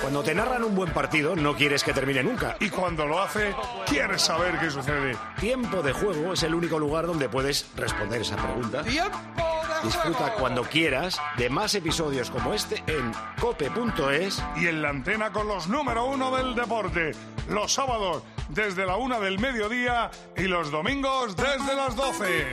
Cuando te narran un buen partido, no quieres que termine nunca. Y cuando lo hace, quieres saber qué sucede. Tiempo de Juego es el único lugar donde puedes responder esa pregunta. Disfruta cuando quieras de más episodios como este en cope.es y en la antena con los número 1 del deporte. Los sábados desde la 1 del mediodía y los domingos desde las 12.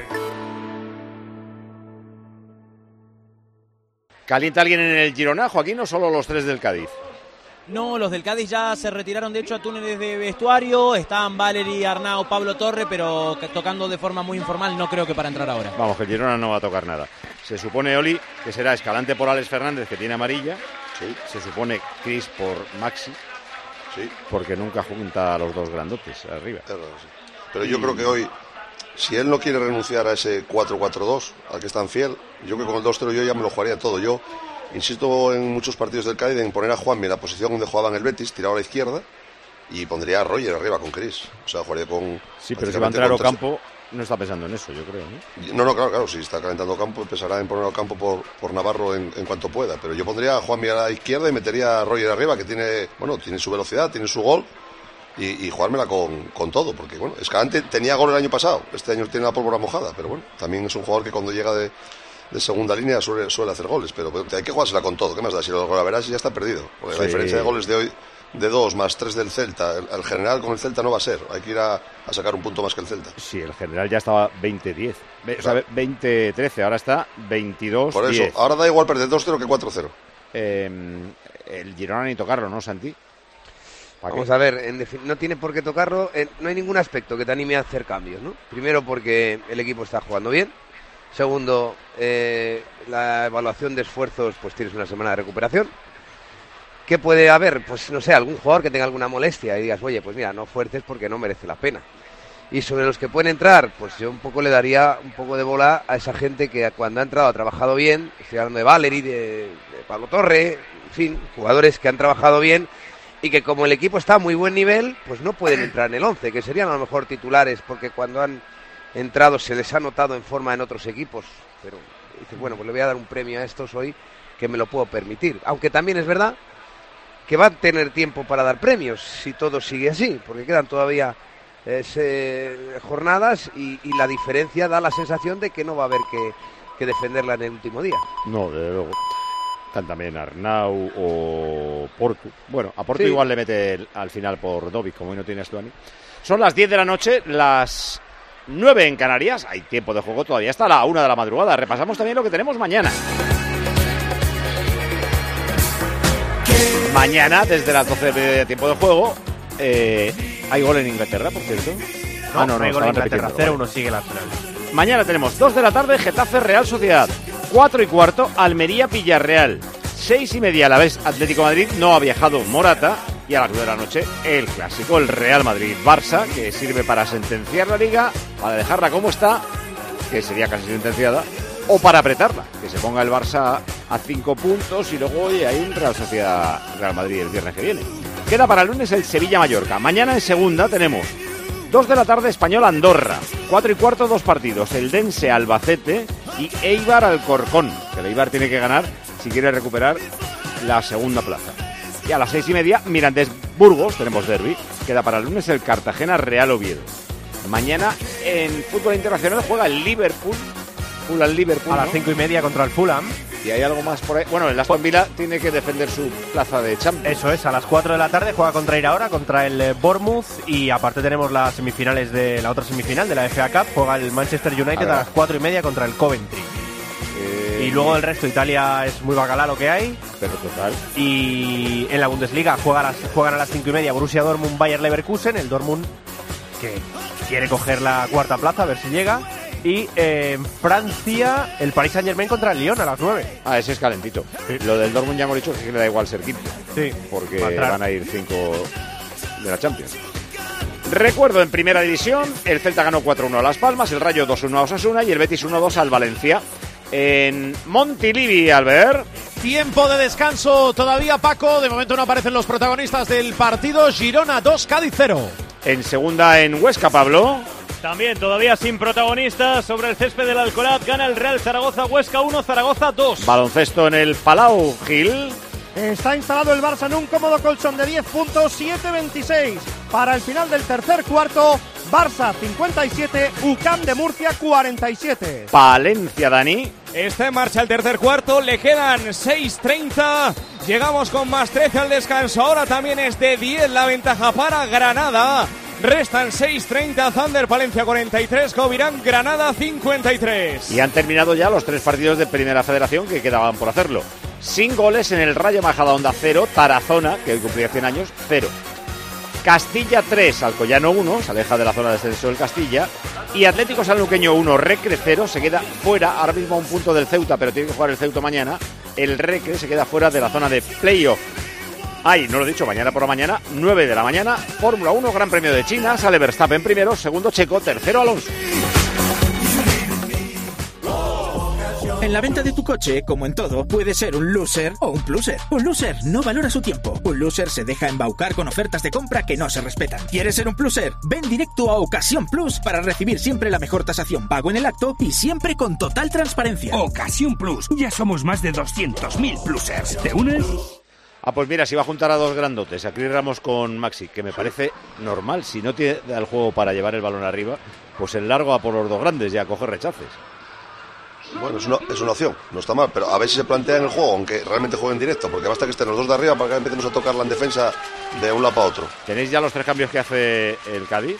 ¿Calienta alguien en el Girona, Joaquín, o solo los 3 del Cádiz? No, los del Cádiz ya se retiraron de hecho a túneles de vestuario. Están Valeri, Arnau, Pablo Torre, pero tocando de forma muy informal, no creo que para entrar ahora. Vamos, que el Girona no va a tocar nada. Se supone, Oli, que será Escalante por Alex Fernández, que tiene amarilla. Sí. Se supone Cris por Maxi. Sí. Porque nunca junta a los dos grandotes arriba. Sí. Pero yo creo que hoy, si él no quiere renunciar a ese 4-4-2, al que es tan fiel, yo creo que con el 2-0 yo ya me lo jugaría todo. Yo insisto en muchos partidos del Cádiz en poner a Juanmi en la posición donde jugaba en el Betis, tirado a la izquierda, y pondría a Roger arriba con Cris. O sea, jugaría con... Sí, pero si va a entrar a Ocampo, no está pensando en eso, yo creo, ¿no? No, claro, si está calentando campo, empezará en poner a Ocampo por Navarro en cuanto pueda. Pero yo pondría a Juanmi a la izquierda y metería a Roger arriba, que tiene su velocidad, tiene su gol, y jugármela con todo, porque bueno, Escalante tenía gol el año pasado, este año tiene la pólvora mojada, pero bueno, también es un jugador que cuando llega de segunda línea suele hacer goles, pero hay que jugársela con todo. ¿Qué más da? Si lo verás ya está perdido, porque la diferencia de goles de hoy, de 2 más 3 del Celta, el general con el Celta no va a ser, hay que ir a sacar un punto más que el Celta. Sí, el general ya estaba 20-10, o sea, 20-13, ahora está 22-10. Por eso, ahora da igual perder 2-0 que 4-0. El Girona ni tocarlo, ¿no, Santi? Vamos a ver, no tiene por qué tocarlo, no hay ningún aspecto que te anime a hacer cambios, ¿no? Primero porque el equipo está jugando bien. Segundo, la evaluación de esfuerzos, pues tienes una semana de recuperación. ¿Qué puede haber? Pues no sé, algún jugador que tenga alguna molestia y digas, oye, pues mira, no fuerces porque no merece la pena. Y sobre los que pueden entrar, pues yo un poco le daría un poco de bola a esa gente que cuando ha entrado ha trabajado bien. Estoy hablando de Valeri, de Pablo Torre, en fin, jugadores que han trabajado bien y que como el equipo está a muy buen nivel, pues no pueden entrar en el 11, que serían a lo mejor titulares porque cuando han entrado se les ha notado en forma en otros equipos, pero dices, bueno, pues le voy a dar un premio a estos hoy que me lo puedo permitir, aunque también es verdad que van a tener tiempo para dar premios si todo sigue así, porque quedan todavía jornadas y la diferencia da la sensación de que no va a haber que defenderla en el último día. No, desde luego. Están también Arnau o Portu. Bueno, a Portu sí. Igual le mete al final por Dovic, como hoy no tiene a Stuani. Son las 10 de la noche, las 9 en Canarias. Hay tiempo de juego todavía hasta la 1 de la madrugada. Repasamos también lo que tenemos mañana. Mañana, desde las 12 de tiempo de juego, hay gol en Inglaterra, por cierto. No hay gol en Inglaterra, 0-1 sigue la final. Mañana tenemos 2 de la tarde, Getafe Real Sociedad. 4:15, Almería Villarreal. 6:30, a la vez Atlético Madrid, no ha viajado Morata. Y a las 9 de la noche, el clásico, el Real Madrid-Barça, que sirve para sentenciar la Liga, para dejarla como está, que sería casi sentenciada, o para apretarla, que se ponga el Barça a 5 puntos y luego hay un Real Sociedad-Real Madrid el viernes que viene. Queda para el lunes el Sevilla-Mallorca. Mañana en segunda tenemos 2 de la tarde, Español-Andorra. 4:15, 2 partidos, el Dense-Albacete y Eibar-Alcorcón, que el Eibar tiene que ganar si quiere recuperar la segunda plaza. Y a las 6:30, Mirandés-Burgos, tenemos derbi. Queda para el lunes el Cartagena-Real Oviedo. Mañana en fútbol internacional juega el Liverpool. A las 5:30 contra el Fulham. Y hay algo más por ahí. Bueno, el Aston Villa tiene que defender su plaza de Champions. Eso es, a las 4 de la tarde juega contra Iraola, contra el Bournemouth. Y aparte tenemos las semifinales de la otra semifinal de la FA Cup. Juega el Manchester United a las 4:30 contra el Coventry. Y luego el resto, Italia es muy bacalá lo que hay. Pero total. Y en la Bundesliga juegan a las 5:30 Borussia Dortmund, Bayer Leverkusen. El Dortmund que quiere coger la cuarta plaza, a ver si llega. Y en Francia, el Paris Saint-Germain contra el Lyon a las 9. Ah, ese es calentito. Sí. Lo del Dortmund ya hemos dicho que le da igual ser quinto. Sí. Porque van a ir 5 de la Champions. Recuerdo, en primera división, el Celta ganó 4-1 a Las Palmas, el Rayo 2-1 a Osasuna y el Betis 1-2 al Valencia. En Montilivi, Albert. Tiempo de descanso todavía, Paco. De momento no aparecen los protagonistas del partido. Girona 2, Cádiz 0. En segunda, en Huesca, Pablo. También todavía sin protagonistas sobre el césped del Alcoraz. Gana el Real Zaragoza Huesca 1, Zaragoza 2. Baloncesto en el Palau Gil. Está instalado el Barça en un cómodo colchón de 10 puntos, 7-26. Para el final del tercer cuarto, Barça 57, UCAM de Murcia 47. Palencia, Dani. Está en marcha el tercer cuarto, le quedan 6:30. Llegamos con más 13 al descanso. Ahora también es de 10 la ventaja para Granada. Restan 6:30, Thunder Palencia 43, Covirán Granada 53. Y han terminado ya los 3 partidos de Primera Federación que quedaban por hacerlo. Sin goles en el Rayo Majadahonda 0, Tarazona, que hoy cumplía 100 años, 0. Castilla 3, Alcoyano 1, se aleja de la zona de descenso del Castilla. Y Atlético Sanluqueño 1, Recre 0, se queda fuera, ahora mismo a un punto del Ceuta, pero tiene que jugar el Ceuta mañana. El Recre se queda fuera de la zona de playoff. Ay, no lo he dicho, mañana por la mañana, 9 de la mañana, Fórmula 1, Gran Premio de China, sale Verstappen primero, segundo Checo, tercero Alonso. En la venta de tu coche, como en todo, puede ser un loser o un pluser. Un loser no valora su tiempo. Un loser se deja embaucar con ofertas de compra que no se respetan. ¿Quieres ser un pluser? Ven directo a Ocasión Plus para recibir siempre la mejor tasación pago en el acto y siempre con total transparencia. Ocasión Plus. Ya somos más de 200.000 plusers. ¿Te unes? Pues mira, si va a juntar a dos grandotes, a Chris Ramos con Maxi, que me parece normal. Si no tiene el juego para llevar el balón arriba, pues el largo a por los dos grandes y a coger rechaces. Bueno, es una opción, no está mal, pero a ver si se plantea en el juego, aunque realmente jueguen directo, porque basta que estén los dos de arriba para que empecemos a tocarla en defensa de un lado para otro. ¿Tenéis ya los 3 cambios que hace el Cádiz?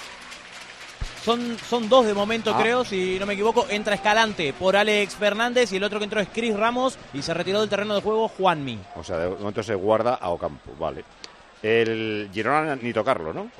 Son 2 de momento, creo, si no me equivoco. Entra Escalante por Alex Fernández y el otro que entró es Chris Ramos y se retiró del terreno de juego Juanmi. O sea, de momento se guarda a Ocampo, vale. El Girona ni tocarlo, ¿no?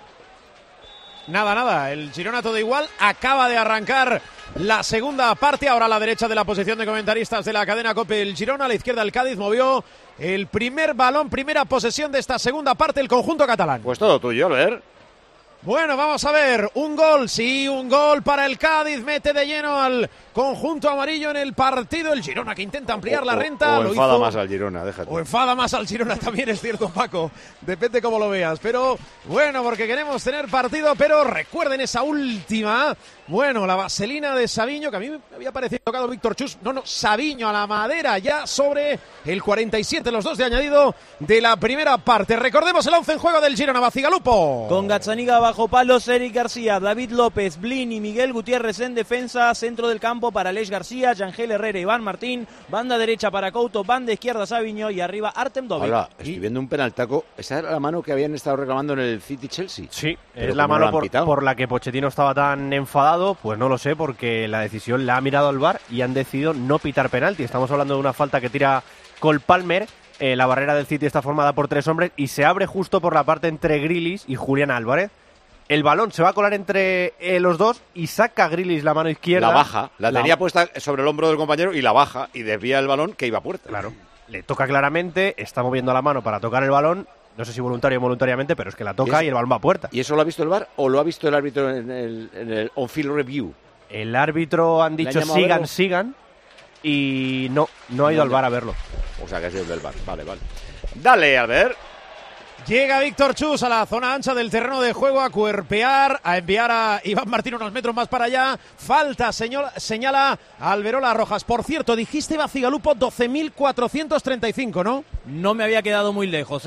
Nada, el Girona todo igual, acaba de arrancar la segunda parte, ahora a la derecha de la posición de comentaristas de la cadena COPE el Girona, a la izquierda el Cádiz movió el primer balón, primera posesión de esta segunda parte el conjunto catalán. Pues todo tuyo, a ver. Bueno, vamos a ver, un gol para el Cádiz, mete de lleno al conjunto amarillo en el partido, el Girona que intenta ampliar la renta. O enfada más al Girona, déjate. O enfada más al Girona, también es cierto, Paco, depende cómo lo veas, pero bueno, porque queremos tener partido, pero recuerden esa última, bueno, la vaselina de Sabiño, que a mí me había parecido tocado Víctor Chus, Sabiño a la madera ya sobre el 47, los 2 de añadido de la primera parte. Recordemos el 11 en juego del Girona, Bacigalupo. Con Gazzaniga bajo palos, Eric García, David López, Blin y Miguel Gutiérrez en defensa, centro del campo para Aleix García, Yangel Herrera, Iván Martín, banda derecha para Couto, banda izquierda Sabiño y arriba Artem Dovik. Ahora, estoy viendo un penaltaco, esa era la mano que habían estado reclamando en el City-Chelsea. Sí, es la mano por la que Pochettino estaba tan enfadado, pues no lo sé, porque la decisión la ha mirado al VAR y han decidido no pitar penalti. Estamos hablando de una falta que tira Cole Palmer, la barrera del City está formada por 3 hombres y se abre justo por la parte entre Grealish y Julián Álvarez. El balón se va a colar entre los dos y saca Grealish la mano izquierda. La baja, la tenía puesta sobre el hombro del compañero y la baja y desvía el balón que iba a puerta. On-Field le toca claramente, está moviendo la mano para tocar el balón, no sé si voluntario o involuntariamente, pero es que la toca y el balón va a puerta. ¿Y eso lo ha visto el VAR o lo ha visto el árbitro en el on-field review? El árbitro han dicho sigan y no ha ido al VAR a verlo. O sea que ha sido del VAR, vale. Dale, a ver. Llega Víctor Chus a la zona ancha del terreno de juego a cuerpear, a enviar a Iván Martín unos metros más para allá. Falta, señala Alberola Rojas. Por cierto, dijiste, Bacigalupo, 12.435, ¿no? No me había quedado muy lejos,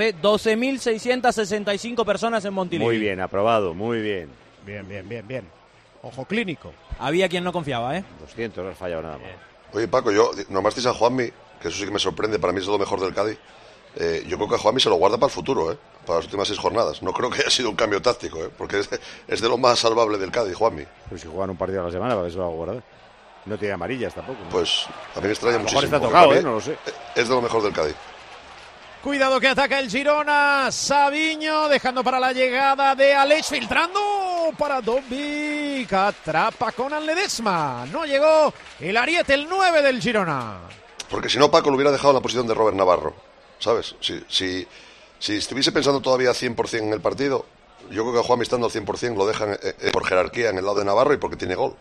12.665 personas en Montilivi. Muy bien, aprobado, muy bien. Bien. Ojo clínico. Había quien no confiaba, 200, no has fallado nada más. Oye, Paco, yo nombrasteis a Juanmi, que eso sí que me sorprende, para mí es lo mejor del Cádiz. Yo creo que Juanmi se lo guarda para el futuro, para las últimas 6 jornadas. No creo que haya sido un cambio táctico, porque es de lo más salvable del Cádiz, Juanmi. Pero si juegan un partido a la semana, ¿para qué se lo va a guardar? No tiene amarillas tampoco, ¿no? Pues a mí me extraña muchísimo. Está tocado, no lo sé. Es de lo mejor del Cádiz. Cuidado que ataca el Girona, Sabiño dejando para la llegada de Aleix, filtrando para Dovik, atrapa con Ledesma, no llegó el Ariete, el 9 del Girona. Porque si no, Paco lo hubiera dejado en la posición de Robert Navarro, ¿sabes? Si estuviese pensando todavía 100% en el partido, yo creo que a Juanmi estando al 100% lo dejan por jerarquía en el lado de Navarro y porque tiene gol.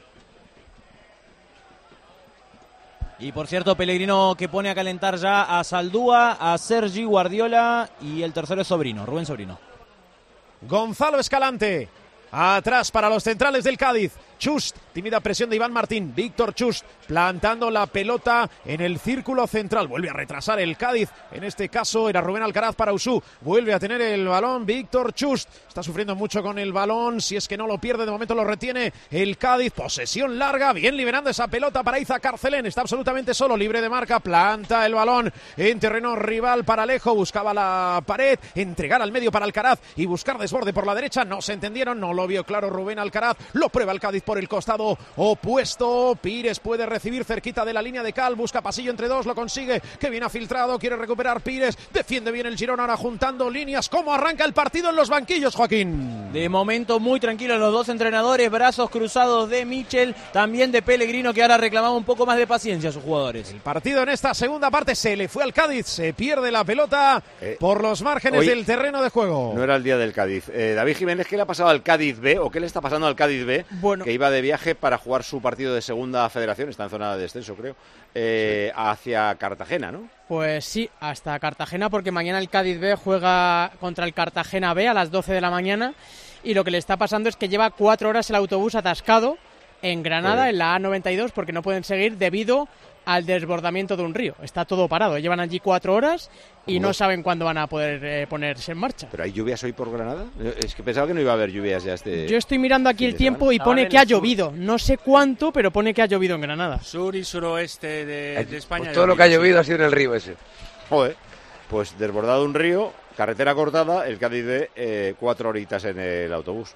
Y por cierto, Pellegrino que pone a calentar ya a Saldúa, a Sergi Guardiola y el tercero es Sobrino, Rubén Sobrino. Gonzalo Escalante, atrás para los centrales del Cádiz. Chust, tímida presión de Iván Martín. Víctor Chust plantando la pelota en el círculo central. Vuelve a retrasar el Cádiz. En este caso era Rubén Alcaraz para Usú. Vuelve a tener el balón Víctor Chust. Está sufriendo mucho con el balón. Si es que no lo pierde, de momento lo retiene el Cádiz. Posesión larga. Bien liberando esa pelota para Iza Carcelén. Está absolutamente solo, libre de marca. Planta el balón en terreno rival para Alejo. Buscaba la pared. Entregar al medio para Alcaraz y buscar desborde por la derecha. No se entendieron. No lo vio claro Rubén Alcaraz. Lo prueba el Cádiz por el costado opuesto. Pires puede recibir cerquita de la línea de cal, busca pasillo entre dos, lo consigue, que bien ha filtrado, quiere recuperar Pires, defiende bien el Girona, ahora juntando líneas. ¿Cómo arranca el partido en los banquillos, Joaquín? De momento muy tranquilos los dos entrenadores, brazos cruzados de Michel, también de Pellegrino, que ahora reclamaba un poco más de paciencia a sus jugadores. El partido en esta segunda parte se le fue al Cádiz, se pierde la pelota por los márgenes del terreno de juego. No era el día del Cádiz. David Jiménez, ¿qué le ha pasado al Cádiz B o qué le está pasando al Cádiz B? Bueno, que iba de viaje para jugar su partido de segunda federación, está en zona de descenso creo, hacia Cartagena, ¿no? Pues sí, hasta Cartagena, porque mañana el Cádiz B juega contra el Cartagena B a las 12 de la mañana y lo que le está pasando es que lleva 4 horas el autobús atascado en Granada, en la A92, porque no pueden seguir debido al desbordamiento de un río. Está todo parado, llevan allí 4 horas y no saben cuándo van a poder ponerse en marcha. ¿Pero hay lluvias hoy por Granada? Es que pensaba que no iba a haber lluvias ya Yo estoy mirando aquí el tiempo y pone que ha llovido. No sé cuánto, pero pone que ha llovido en Granada. Sur y suroeste de España. Pues todo lo que ha llovido ha sido en el río ese. Joder, pues desbordado un río, carretera cortada, el Cádiz de 4 horitas en el autobús.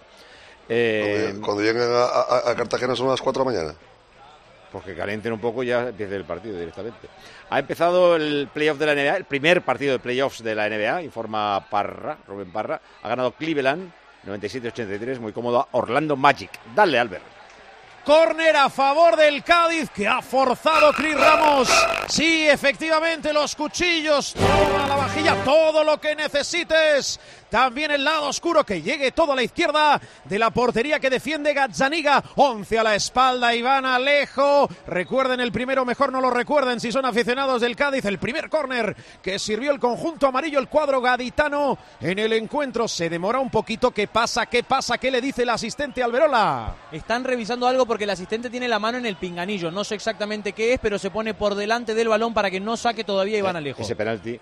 Cuando lleguen a Cartagena son las 4 de la mañana. Porque calienten un poco y ya empiece el partido directamente. Ha empezado el playoff de la NBA, el primer partido de playoffs de la NBA, informa Rubén Parra. Ha ganado Cleveland, 97-83, muy cómodo a Orlando Magic. Dale, Albert. Córner a favor del Cádiz, que ha forzado Cris Ramos. Sí, efectivamente, los cuchillos, toda la vajilla, todo lo que necesites. También el lado oscuro, que llegue todo a la izquierda de la portería que defiende Gazzaniga. 11 a la espalda, Iván Alejo. Recuerden el primero, mejor no lo recuerden si son aficionados del Cádiz. El primer córner que sirvió el conjunto amarillo, el cuadro gaditano en el encuentro. Se demora un poquito. ¿Qué pasa? ¿Qué le dice el asistente Alberola? Están revisando algo porque el asistente tiene la mano en el pinganillo. No sé exactamente qué es, pero se pone por delante del balón para que no saque todavía Iván Alejo. Ese penalti,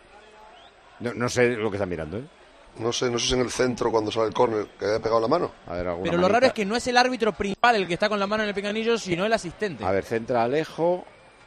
no sé lo que están mirando, ¿eh? No sé si en el centro cuando sale el córner que haya pegado la mano. A ver, pero lo raro es que no es el árbitro principal el que está con la mano en el pinganillo, sino el asistente. A ver, centra Alejo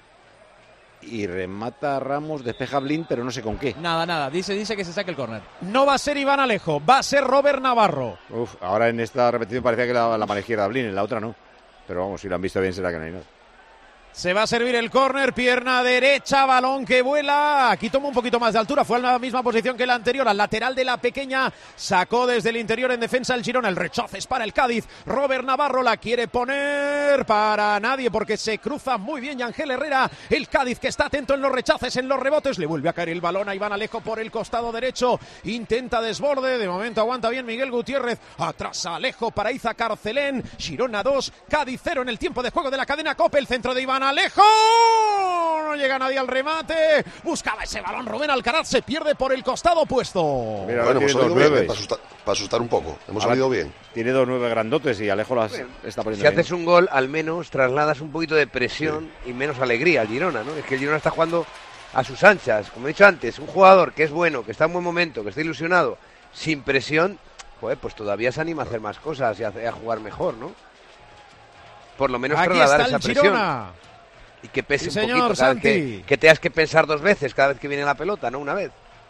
y remata Ramos, despeja Blin, pero no sé con qué. Nada, dice que se saque el córner. No va a ser Iván Alejo, va a ser Robert Navarro. Ahora en esta repetición parecía que la mano izquierda Blin, en la otra no. Pero vamos, si lo han visto bien será que no hay nada. Se va a servir el córner, pierna derecha, balón que vuela. Aquí toma un poquito más de altura, fue a la misma posición que la anterior, al lateral de la pequeña. Sacó desde el interior en defensa el Girona. El rechazo es para el Cádiz. Robert Navarro la quiere poner para nadie porque se cruza muy bien Yangel Herrera. El Cádiz que está atento en los rechaces, en los rebotes. Le vuelve a caer el balón a Iván Alejo por el costado derecho. Intenta desborde, de momento aguanta bien Miguel Gutiérrez. Atrás Alejo para Iza Carcelén. Girona 2, Cádiz 0 en el tiempo de juego de la cadena COPE. El centro de Iván Alejo, no llega nadie al remate, buscaba ese balón Rubén Alcaraz, se pierde por el costado opuesto. Mira, bueno, hemos salido bien, para asustar un poco, hemos salido bien. Tiene 2 9 grandotes y Alejo las está poniendo Si haces un gol, al menos trasladas un poquito de presión y menos alegría al Girona, ¿no? Es que el Girona está jugando a sus anchas, como he dicho antes, un jugador que es bueno, que está en buen momento, que está ilusionado, sin presión, pues todavía se anima a hacer más cosas y a jugar mejor, ¿no? Por lo menos trasladar esa presión. Girona. Y que pese sí, un señor, poquito, cada vez que tengas que pensar 2 veces cada vez que viene la pelota, no una vez.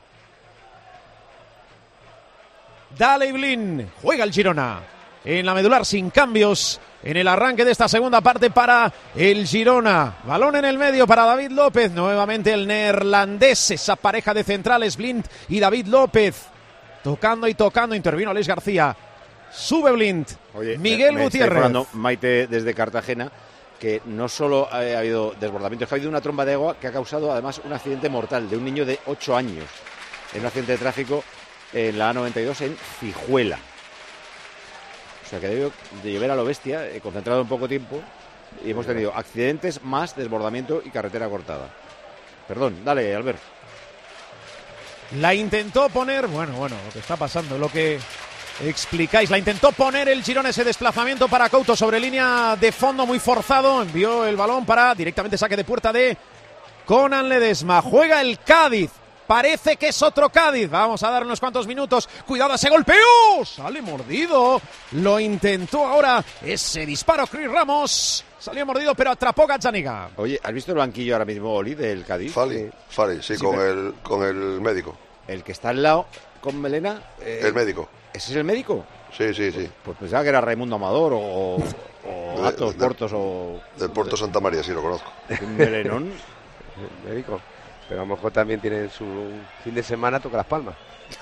Dale Blin, juega el Girona en la medular sin cambios en el arranque de esta segunda parte para el Girona. Balón en el medio para David López, nuevamente el neerlandés, esa pareja de centrales Blind y David López. Tocando, intervino Aleix García. Sube Blind. Oye, Miguel Gutiérrez. Maite desde Cartagena, que no solo ha habido desbordamientos, que ha habido una tromba de agua que ha causado además un accidente mortal de un niño de 8 años en un accidente de tráfico en la A92 en Cijuela. O sea que debió de llover a lo bestia, concentrado en poco tiempo, y hemos tenido accidentes más desbordamiento y carretera cortada. Perdón, dale, Albert. La intentó poner, bueno, lo que está pasando, lo que explicáis. La intentó poner el Girona, ese desplazamiento para Couto sobre línea de fondo muy forzado. Envió el balón para directamente saque de puerta de Conan Ledesma. Juega el Cádiz. Parece que es otro Cádiz. Vamos a dar unos cuantos minutos. Cuidado ese golpeo. Sale mordido. Lo intentó ahora ese disparo Chris Ramos. Salió mordido, pero atrapó Gazzaniga. Oye, ¿has visto el banquillo ahora mismo, Oli, del Cádiz? Fali, sí, con el médico. El que está al lado con melena. El médico. ¿Ese es el médico? Sí. Pues pensaba que era Raimundo Amador o Atos Portos o... Del Puerto Santa María, sí, lo conozco. Un melenón. El médico. Pero a lo mejor también tiene su fin de semana, toca Las Palmas.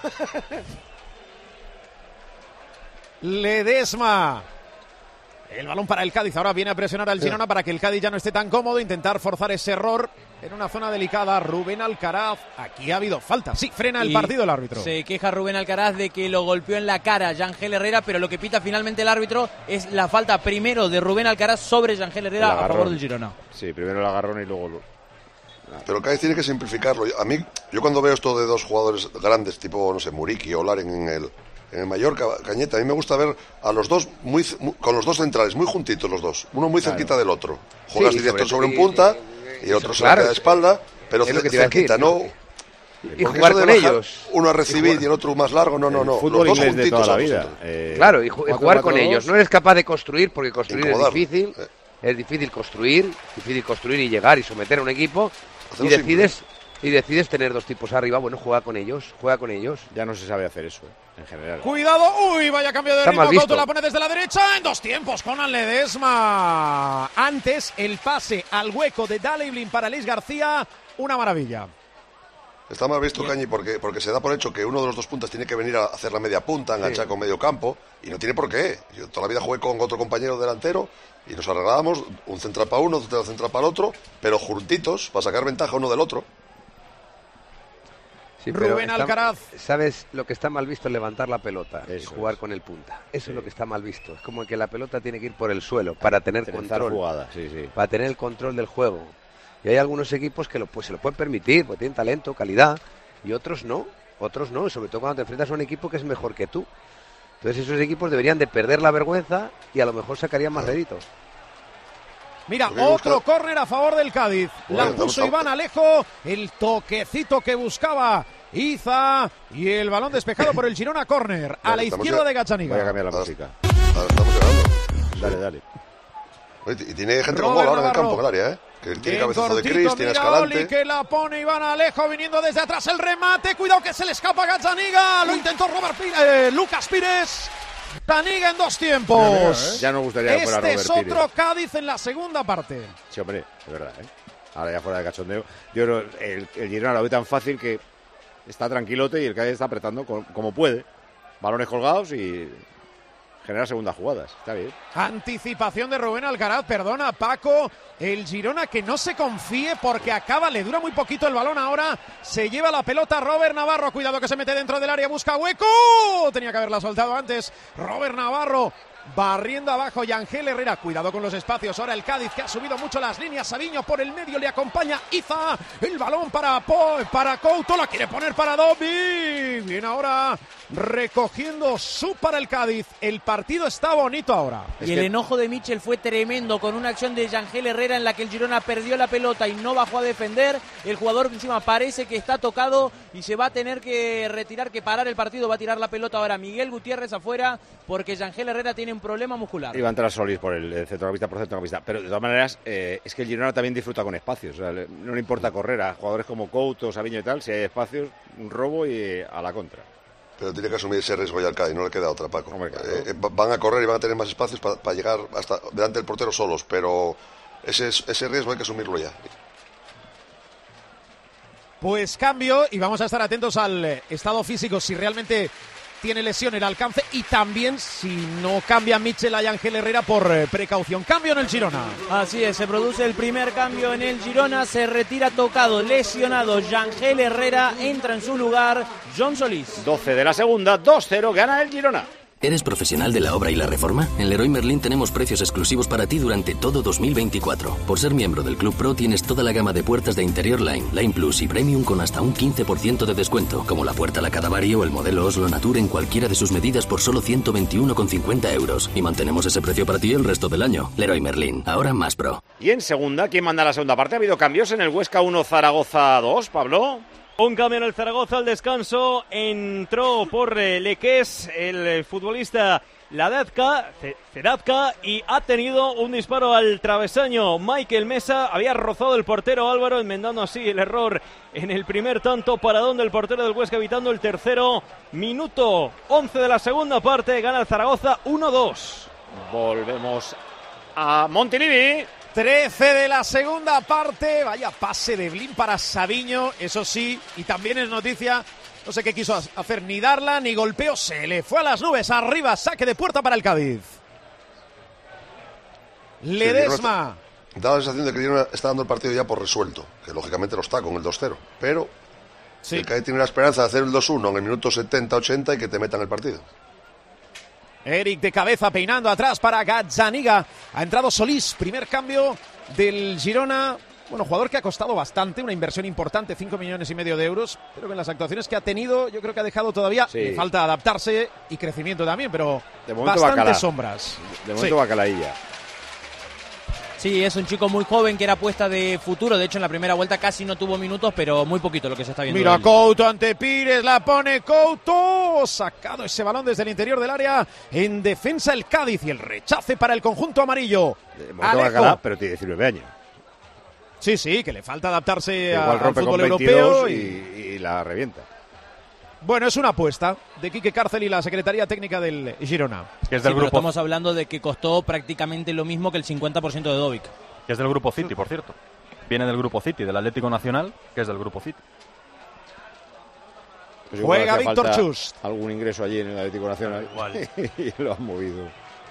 Ledesma. El balón para el Cádiz. Ahora viene a presionar al Girona para que el Cádiz ya no esté tan cómodo. Intentar forzar ese error en una zona delicada. Rubén Alcaraz. Aquí ha habido falta. Sí, frena el partido el árbitro. Se queja Rubén Alcaraz de que lo golpeó en la cara Yangel Herrera, pero lo que pita finalmente el árbitro es la falta primero de Rubén Alcaraz sobre Yangel Herrera a favor del Girona. Sí, primero el agarrón y luego... Pero el Cádiz tiene que simplificarlo. Yo cuando veo esto de dos jugadores grandes, tipo, no sé, Muriqui o Laren en el Mallorca, Cañete, a mí me gusta ver a los dos con los dos centrales, muy juntitos los dos, uno muy cerquita del otro. Juegas directo sobre un punta y el otro se la queda de espalda, pero cerquita, ¿no? Y jugar con ellos. Uno a recibir y el otro más largo, no. Fútbol los dos inglés de toda la vida. Claro, y jugar con ellos. No eres capaz de construir, porque construir es difícil. Es difícil construir y llegar y someter a un equipo. Y decides tener dos tipos arriba. Bueno, juega con ellos. Ya no se sabe hacer eso, en general. Cuidado, vaya cambio de ritmo. Couto la pone desde la derecha en dos tiempos. Conan Ledesma. Antes el pase al hueco de Daley Blin para Luis García. Una maravilla. Está mal visto, Cañi, porque se da por hecho que uno de los dos puntas tiene que venir a hacer la media punta, enganchar con medio campo, y no tiene por qué. Yo toda la vida jugué con otro compañero delantero y nos arreglábamos, un central para uno, otro central para el otro, pero juntitos, para sacar ventaja uno del otro. Sí, Rubén Alcaraz. ¿Sabes? Lo que está mal visto es levantar la pelota y jugar con el punta. Eso es lo que está mal visto. Es como que la pelota tiene que ir por el suelo para tener control. Jugada. Para tener el control del juego. Y hay algunos equipos que se lo pueden permitir, porque tienen talento, calidad, y otros no, y sobre todo cuando te enfrentas a un equipo que es mejor que tú. Entonces esos equipos deberían de perder la vergüenza y a lo mejor sacarían más réditos. Mira, otro córner a favor del Cádiz. La puso Iván Alejo, el toquecito que buscaba Iza, y el balón despejado por el Girona, córner a la izquierda de Gazzaniga. Voy a cambiar la música. Estamos ganando. Dale. Y tiene gente con gol ahora en el campo, en el área, ¿eh? Que tiene cabezazo de Cris, tiene Escalante. Oli, que la pone Iván Alejo viniendo desde atrás el remate. Cuidado que se le escapa a Gazzaniga. Lo intentó Lucas Pires. Gazzaniga en dos tiempos. Ya nos gustaría que fuera Robert Pires. Este es otro Cádiz en la segunda parte. Sí, hombre, es verdad, ¿eh? Ahora ya fuera de cachondeo. Yo creo el Girona lo ve tan fácil que está tranquilote y el Cádiz está apretando como puede. Balones colgados y generar segundas jugadas. Está bien. Anticipación de Rubén Alcaraz, perdona Paco. El Girona que no se confíe porque le dura muy poquito el balón ahora. Se lleva la pelota Robert Navarro. Cuidado que se mete dentro del área, busca hueco. Tenía que haberla soltado antes. Robert Navarro barriendo abajo Yangel Herrera. Cuidado con los espacios. Ahora el Cádiz que ha subido mucho las líneas. Sabiño por el medio, le acompaña Iza. El balón para Couto. La quiere poner para Dobby. Bien ahora recogiendo para el Cádiz. El partido está bonito ahora. Y el enojo de Michel fue tremendo con una acción de Yangel Herrera en la que el Girona perdió la pelota y no bajó a defender. El jugador encima parece que está tocado y se va a tener que retirar, que parar el partido. Va a tirar la pelota ahora Miguel Gutiérrez afuera porque Yangel Herrera tiene un problema muscular. Y va a entrar Solís por el centrocampista. Pero de todas maneras, es que el Girona también disfruta con espacios. O sea, no le importa correr a jugadores como Couto, Sabiño y tal. Si hay espacios, un robo y a la contra. Pero tiene que asumir ese riesgo ya al Cádiz, no le queda otra, Paco. Hombre, claro. Van a correr y van a tener más espacios para llegar hasta delante del portero solos, pero ese riesgo hay que asumirlo ya. Pues cambio y vamos a estar atentos al estado físico, si realmente tiene lesión, el alcance, y también si no cambia Michel a Yangel Herrera por precaución. Cambio en el Girona. Así es, se produce el primer cambio en el Girona, se retira tocado, lesionado Yangel Herrera, entra en su lugar John Solís. 12 de la segunda, 2-0, gana el Girona. ¿Eres profesional de la obra y la reforma? En Leroy Merlin tenemos precios exclusivos para ti durante todo 2024. Por ser miembro del Club Pro tienes toda la gama de puertas de interior Line, Line Plus y Premium con hasta un 15% de descuento, como la puerta Lacadavari o el modelo Oslo Nature en cualquiera de sus medidas por solo 121,50 euros. Y mantenemos ese precio para ti el resto del año. Leroy Merlin, ahora más pro. Y en segunda, ¿quién manda la segunda parte? ¿Ha habido cambios en el Huesca 1, Zaragoza 2, Pablo? Un cambio en el Zaragoza al descanso. Entró por Lequés el futbolista Ceradka y ha tenido un disparo al travesaño. Michael Mesa había rozado el portero Álvaro, enmendando así el error en el primer tanto. Paradón del portero del Huesca evitando el tercero. Minuto 11 de la segunda parte. Gana el Zaragoza 1-2. Volvemos a Montilivi. 13 de la segunda parte. Vaya pase de Blin para Saviño, eso sí, y también es noticia, no sé qué quiso hacer, ni darla ni golpeo, se le fue a las nubes, arriba, saque de puerta para el Cádiz. Ledesma. Da la sensación de que Girona está dando el partido ya por resuelto, que lógicamente lo está con el 2-0, pero sí, el Cádiz tiene la esperanza de hacer el 2-1 en el minuto 70-80 y que te metan el partido. Eric de cabeza peinando atrás para Gazzaniga. Ha entrado Solís, primer cambio del Girona. Bueno, jugador que ha costado bastante, una inversión importante, 5,5 millones de euros, pero que en las actuaciones que ha tenido yo creo que ha dejado todavía, le falta adaptarse y crecimiento también, pero de momento bastantes sombras. De momento Bacalailla. Sí, es un chico muy joven que era apuesta de futuro. De hecho, en la primera vuelta casi no tuvo minutos, pero muy poquito lo que se está viendo. Mira, Couto ante Pires, la pone Couto. Sacado ese balón desde el interior del área. En defensa el Cádiz y el rechace para el conjunto amarillo. Bacalá, pero tiene 19 años. Sí, que le falta adaptarse al con fútbol europeo. Y la revienta. Bueno, es una apuesta de Quique Cárcel y la Secretaría Técnica del Girona. Que es del grupo. Estamos hablando de que costó prácticamente lo mismo que el 50% de Dovic. Que es del grupo City, por cierto. Viene del grupo City, del Atlético Nacional, que es del grupo City. Pues juega Víctor Chust. Algún ingreso allí en el Atlético Nacional. Y lo han movido.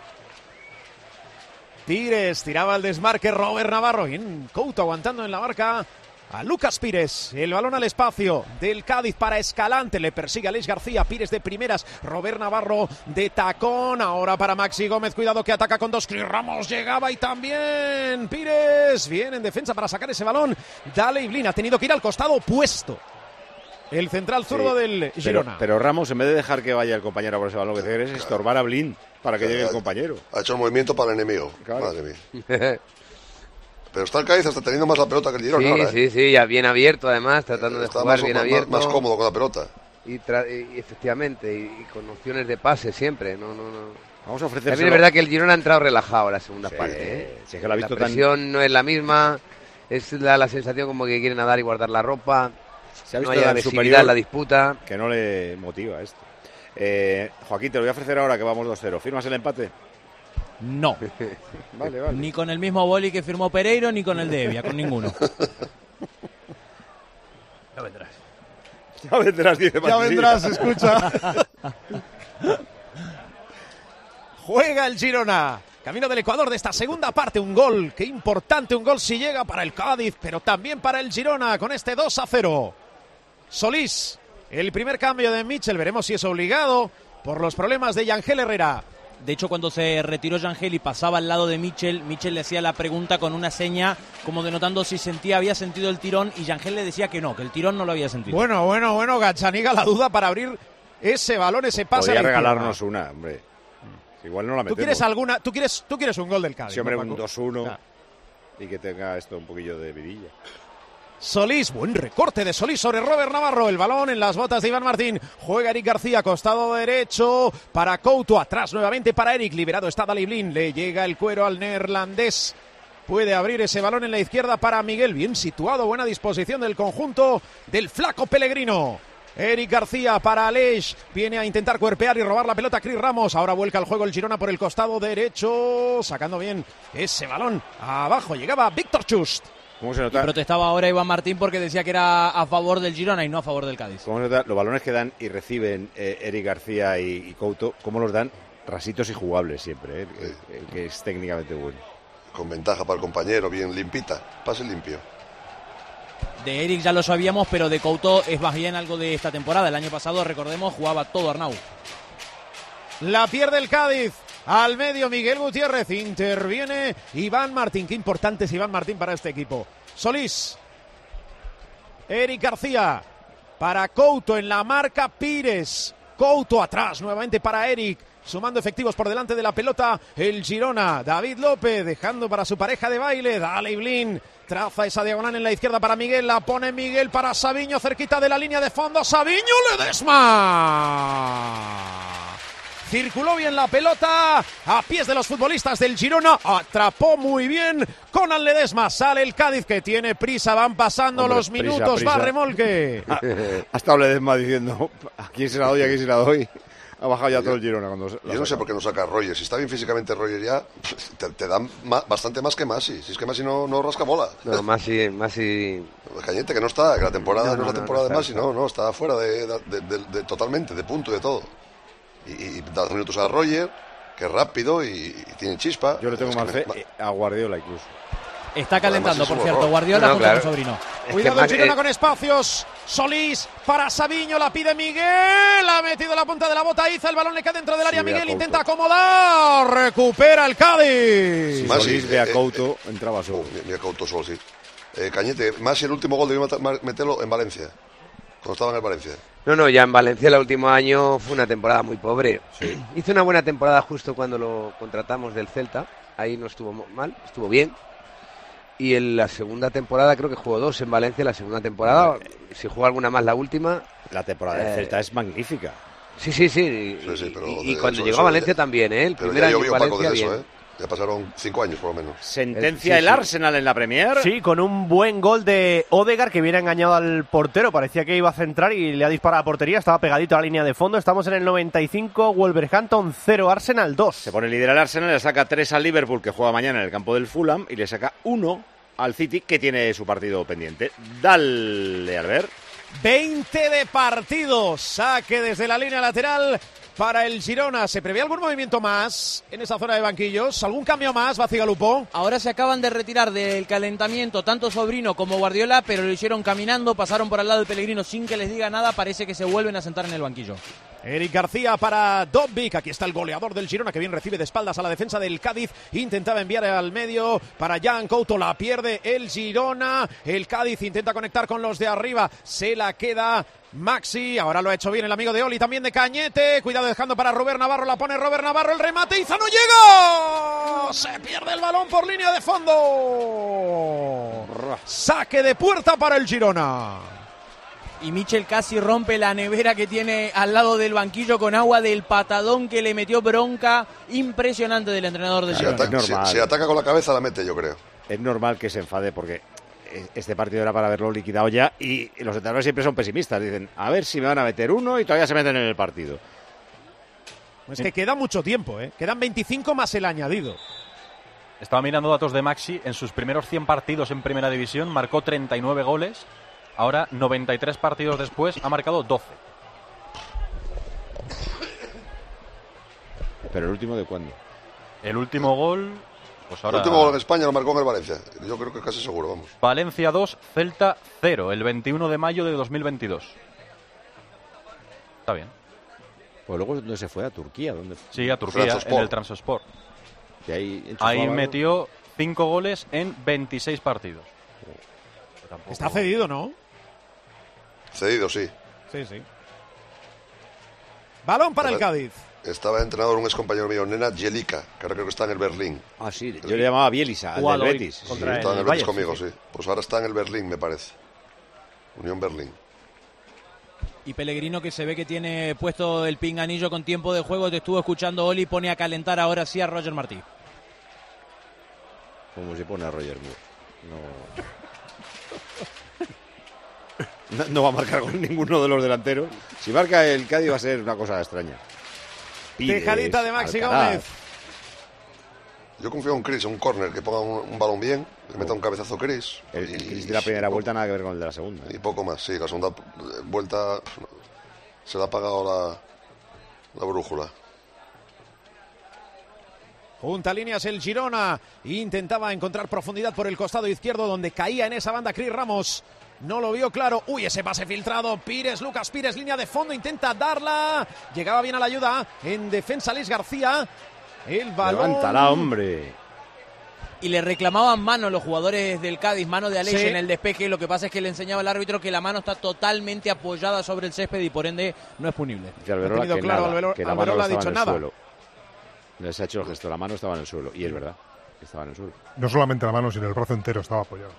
Pires tiraba el desmarque, Robert Navarro. Bien, Couto aguantando en la marca a Lucas Pires, el balón al espacio del Cádiz para Escalante, le persigue a Aleix García, Pires de primeras, Robert Navarro de tacón, ahora para Maxi Gómez, cuidado que ataca con dos, Cris Ramos llegaba y también Pires, bien en defensa para sacar ese balón, Dale Blin, ha tenido que ir al costado opuesto, el central zurdo del Girona. Pero Ramos, en vez de dejar que vaya el compañero por ese balón, lo que quiere es estorbar a Blin para que llegue el compañero. Ha hecho el movimiento para el enemigo, claro. Madre mía. Pero está el Cádiz hasta teniendo más la pelota que el Girona ahora, Sí, ya bien abierto además, tratando de jugar bien abierto. Más cómodo con la pelota. Y efectivamente, y con opciones de pase siempre, no. Vamos a ofrecer. También es verdad que el Girona ha entrado relajado en la segunda parte. Sí, que la presión no es la misma, es la sensación como que quieren nadar y guardar la ropa. Se ha visto no hay agresividad en la disputa. Que no le motiva esto. Joaquín, te lo voy a ofrecer ahora que vamos 2-0. ¿Firmas el empate? No. Vale. Ni con el mismo boli que firmó Pereiro, ni con el de Evia, con ninguno. Ya vendrás. Ya vendrás, dice Ya vendrás, escucha. Juega el Girona. Camino del Ecuador de esta segunda parte. Un gol, qué importante, un gol si llega para el Cádiz, pero también para el Girona con este 2-0. Solís, el primer cambio de Mitchell, veremos si es obligado por los problemas de Yangel Herrera. De hecho, cuando se retiró Yangel y pasaba al lado de Mitchell le hacía la pregunta con una seña como denotando si había sentido el tirón y Yangel le decía que no, que el tirón no lo había sentido. Bueno, Gazzaniga la duda para abrir ese balón, ese pase. Podría regalarnos una, hombre. Igual no la metemos. ¿Tú quieres alguna? ¿Tú quieres un gol del Cádiz? Sí, hombre, ¿no, un 2-1 y que tenga esto un poquillo de vidilla. Solís, buen recorte de Solís sobre Robert Navarro, el balón en las botas de Iván Martín, juega Eric García, costado derecho para Couto, atrás nuevamente para Eric, liberado está Dale Blin, le llega el cuero al neerlandés, puede abrir ese balón en la izquierda para Miguel, bien situado, buena disposición del conjunto del flaco Pellegrino. Eric García para Aleix, viene a intentar cuerpear y robar la pelota a Cris Ramos, ahora vuelca el juego el Girona por el costado derecho, sacando bien ese balón, abajo llegaba Víctor Chust. ¿Cómo se nota? Y protestaba ahora Iván Martín porque decía que era a favor del Girona y no a favor del Cádiz. ¿Cómo se nota? Los balones que dan y reciben Eric García y Couto, ¿cómo los dan? Rasitos y jugables siempre, que es técnicamente bueno. Con ventaja para el compañero, bien limpita, pase limpio. De Eric ya lo sabíamos, pero de Couto es más bien algo de esta temporada. El año pasado, recordemos, jugaba todo Arnau. La pierde el Cádiz. Al medio Miguel Gutiérrez. Interviene Iván Martín. Qué importante es Iván Martín para este equipo. Solís. Eric García. Para Couto en la marca Pires. Couto atrás nuevamente para Eric. Sumando efectivos por delante de la pelota el Girona. David López dejando para su pareja de baile. Dale Blin. Traza esa diagonal en la izquierda para Miguel. La pone Miguel para Sabiño cerquita de la línea de fondo. Sabiño Ledesma. Circuló bien la pelota a pies de los futbolistas del Girona. Atrapó muy bien Conan Ledesma. Sale el Cádiz que tiene prisa. Van pasando los minutos. Prisa. Va remolque. Ha estado Ledesma diciendo ¿a quién se la doy? ¿A quién se la doy? Ha bajado ya todo el Girona. Yo no sé por qué no saca a Roger. Si está bien físicamente Roger ya, te dan bastante más que Masi. Si es que Masi no rasca bola. No, Masi... Cañete, que no está, que la temporada no es la temporada de Masi, no, está fuera de totalmente, de punto y de todo. Y da minutos a Roger, que es rápido y tiene chispa. Yo le tengo más fe a Guardiola incluso. Está calentando, por cierto, Guardiola junto con Sobrino. Cuidado el Girona con espacios. Solís para Sabiño, la pide Miguel. Ha metido la punta de la bota Iza, el balón le cae dentro del área. Miguel intenta acomodar. Recupera el Cádiz. Si Solís ve a Couto, entraba solo. Mira Couto solo, sí. Cañete, Masi el último gol debió meterlo en Valencia. Cuando estaba en el Valencia. No, ya en Valencia el último año fue una temporada muy pobre. Sí. Hizo una buena temporada justo cuando lo contratamos del Celta. Ahí no estuvo mal, estuvo bien. Y en la segunda temporada creo que jugó 2 en Valencia. La segunda temporada, si jugó alguna más la última. La temporada del Celta es magnífica. Sí. Y cuando llegó a Valencia también, el primer año en Valencia bien. Ya pasaron 5 años por lo menos. Sentencia el Arsenal en la Premier. Sí, con un buen gol de Odegaard que viene engañado al portero. Parecía que iba a centrar y le ha disparado a portería. Estaba pegadito a la línea de fondo. Estamos en el 95. Wolverhampton 0, Arsenal 2. Se pone líder al Arsenal, le saca 3 al Liverpool que juega mañana en el campo del Fulham y le saca 1 al City que tiene su partido pendiente. Dale, Albert. 20 de partido. Saque desde la línea lateral para el Girona. ¿Se prevé algún movimiento más en esa zona de banquillos? ¿Algún cambio más, Bacigalupo? Ahora se acaban de retirar del calentamiento tanto Sobrino como Guardiola, pero lo hicieron caminando, pasaron por al lado de Pellegrino sin que les diga nada. Parece que se vuelven a sentar en el banquillo. Eric García para Dobbik. Aquí está el goleador del Girona que bien recibe de espaldas a la defensa del Cádiz. Intentaba enviar al medio para Jan Couto. La pierde el Girona. El Cádiz intenta conectar con los de arriba. Se la queda Maxi. Ahora lo ha hecho bien el amigo de Oli, también de Cañete. Cuidado dejando para Robert Navarro. La pone Robert Navarro. El remate. Iza no llega. Se pierde el balón por línea de fondo. Saque de puerta para el Girona. Y Michel casi rompe la nevera que tiene al lado del banquillo con agua del patadón que le metió bronca impresionante del entrenador de Girona. Si ataca con la cabeza la mete, yo creo. Es normal que se enfade porque este partido era para haberlo liquidado ya y los entrenadores siempre son pesimistas. Dicen, a ver si me van a meter uno y todavía se meten en el partido. Es que queda mucho tiempo, Quedan 25 más el añadido. Estaba mirando datos de Maxi. En sus primeros 100 partidos en Primera División marcó 39 goles. Ahora, 93 partidos después, ha marcado 12. ¿Pero el último de cuándo? El último gol... Pues ahora... El último gol en España lo marcó en el Valencia. Yo creo que casi seguro, vamos. Valencia 2, Celta 0, el 21 de mayo de 2022. Está bien. Pues luego, ¿dónde se fue? ¿A Turquía? ¿Dónde fue? Sí, a Turquía, en el Trabzonspor. Ahí metió 5 goles en 26 partidos. Está cedido, ¿no? Cedido, sí. Sí. Balón para el Cádiz. Estaba entrenador un ex compañero mío, Nenad Jelica, que ahora creo que está en el Berlín. Ah, sí, yo le llamaba Bielisa, al del Betis. Sí, está en el Betis conmigo, sí. Pues ahora está en el Berlín, me parece. Unión Berlín. Y Pellegrino, que se ve que tiene puesto el pinganillo con tiempo de juego, te estuvo escuchando Oli, pone a calentar ahora sí a Roger Martí. Como se pone a Roger Moore. No va a marcar con ninguno de los delanteros. Si marca el Cádiz va a ser una cosa extraña. Tejadita de Maxi Gómez. Yo confío en Chris, un córner, que ponga un balón bien, que meta un cabezazo Chris. El Chris de la primera vuelta nada que ver con el de la segunda. Y poco más, sí, la segunda vuelta se le ha apagado la brújula. Junta líneas el Girona. Intentaba encontrar profundidad por el costado izquierdo donde caía en esa banda Cris Ramos. no lo vio claro. Uy, ese pase filtrado. Pires, Lucas Pires, línea de fondo, intenta darla. Llegaba bien a la ayuda en defensa Aleix García. El balón. Levántala, hombre. Y le reclamaban mano los jugadores del Cádiz, mano de Aleix Sí. en el despeje. Lo que pasa es que le enseñaba el árbitro que la mano está totalmente apoyada sobre el césped y por ende no es punible. Dice Alberola tenido que claro, nada, que la mano Alberola ha estaba dicho en el nada. suelo. Les ha hecho el gesto, la mano estaba en el suelo. Y es verdad, que estaba en el suelo. No solamente la mano, sino el brazo entero estaba apoyado.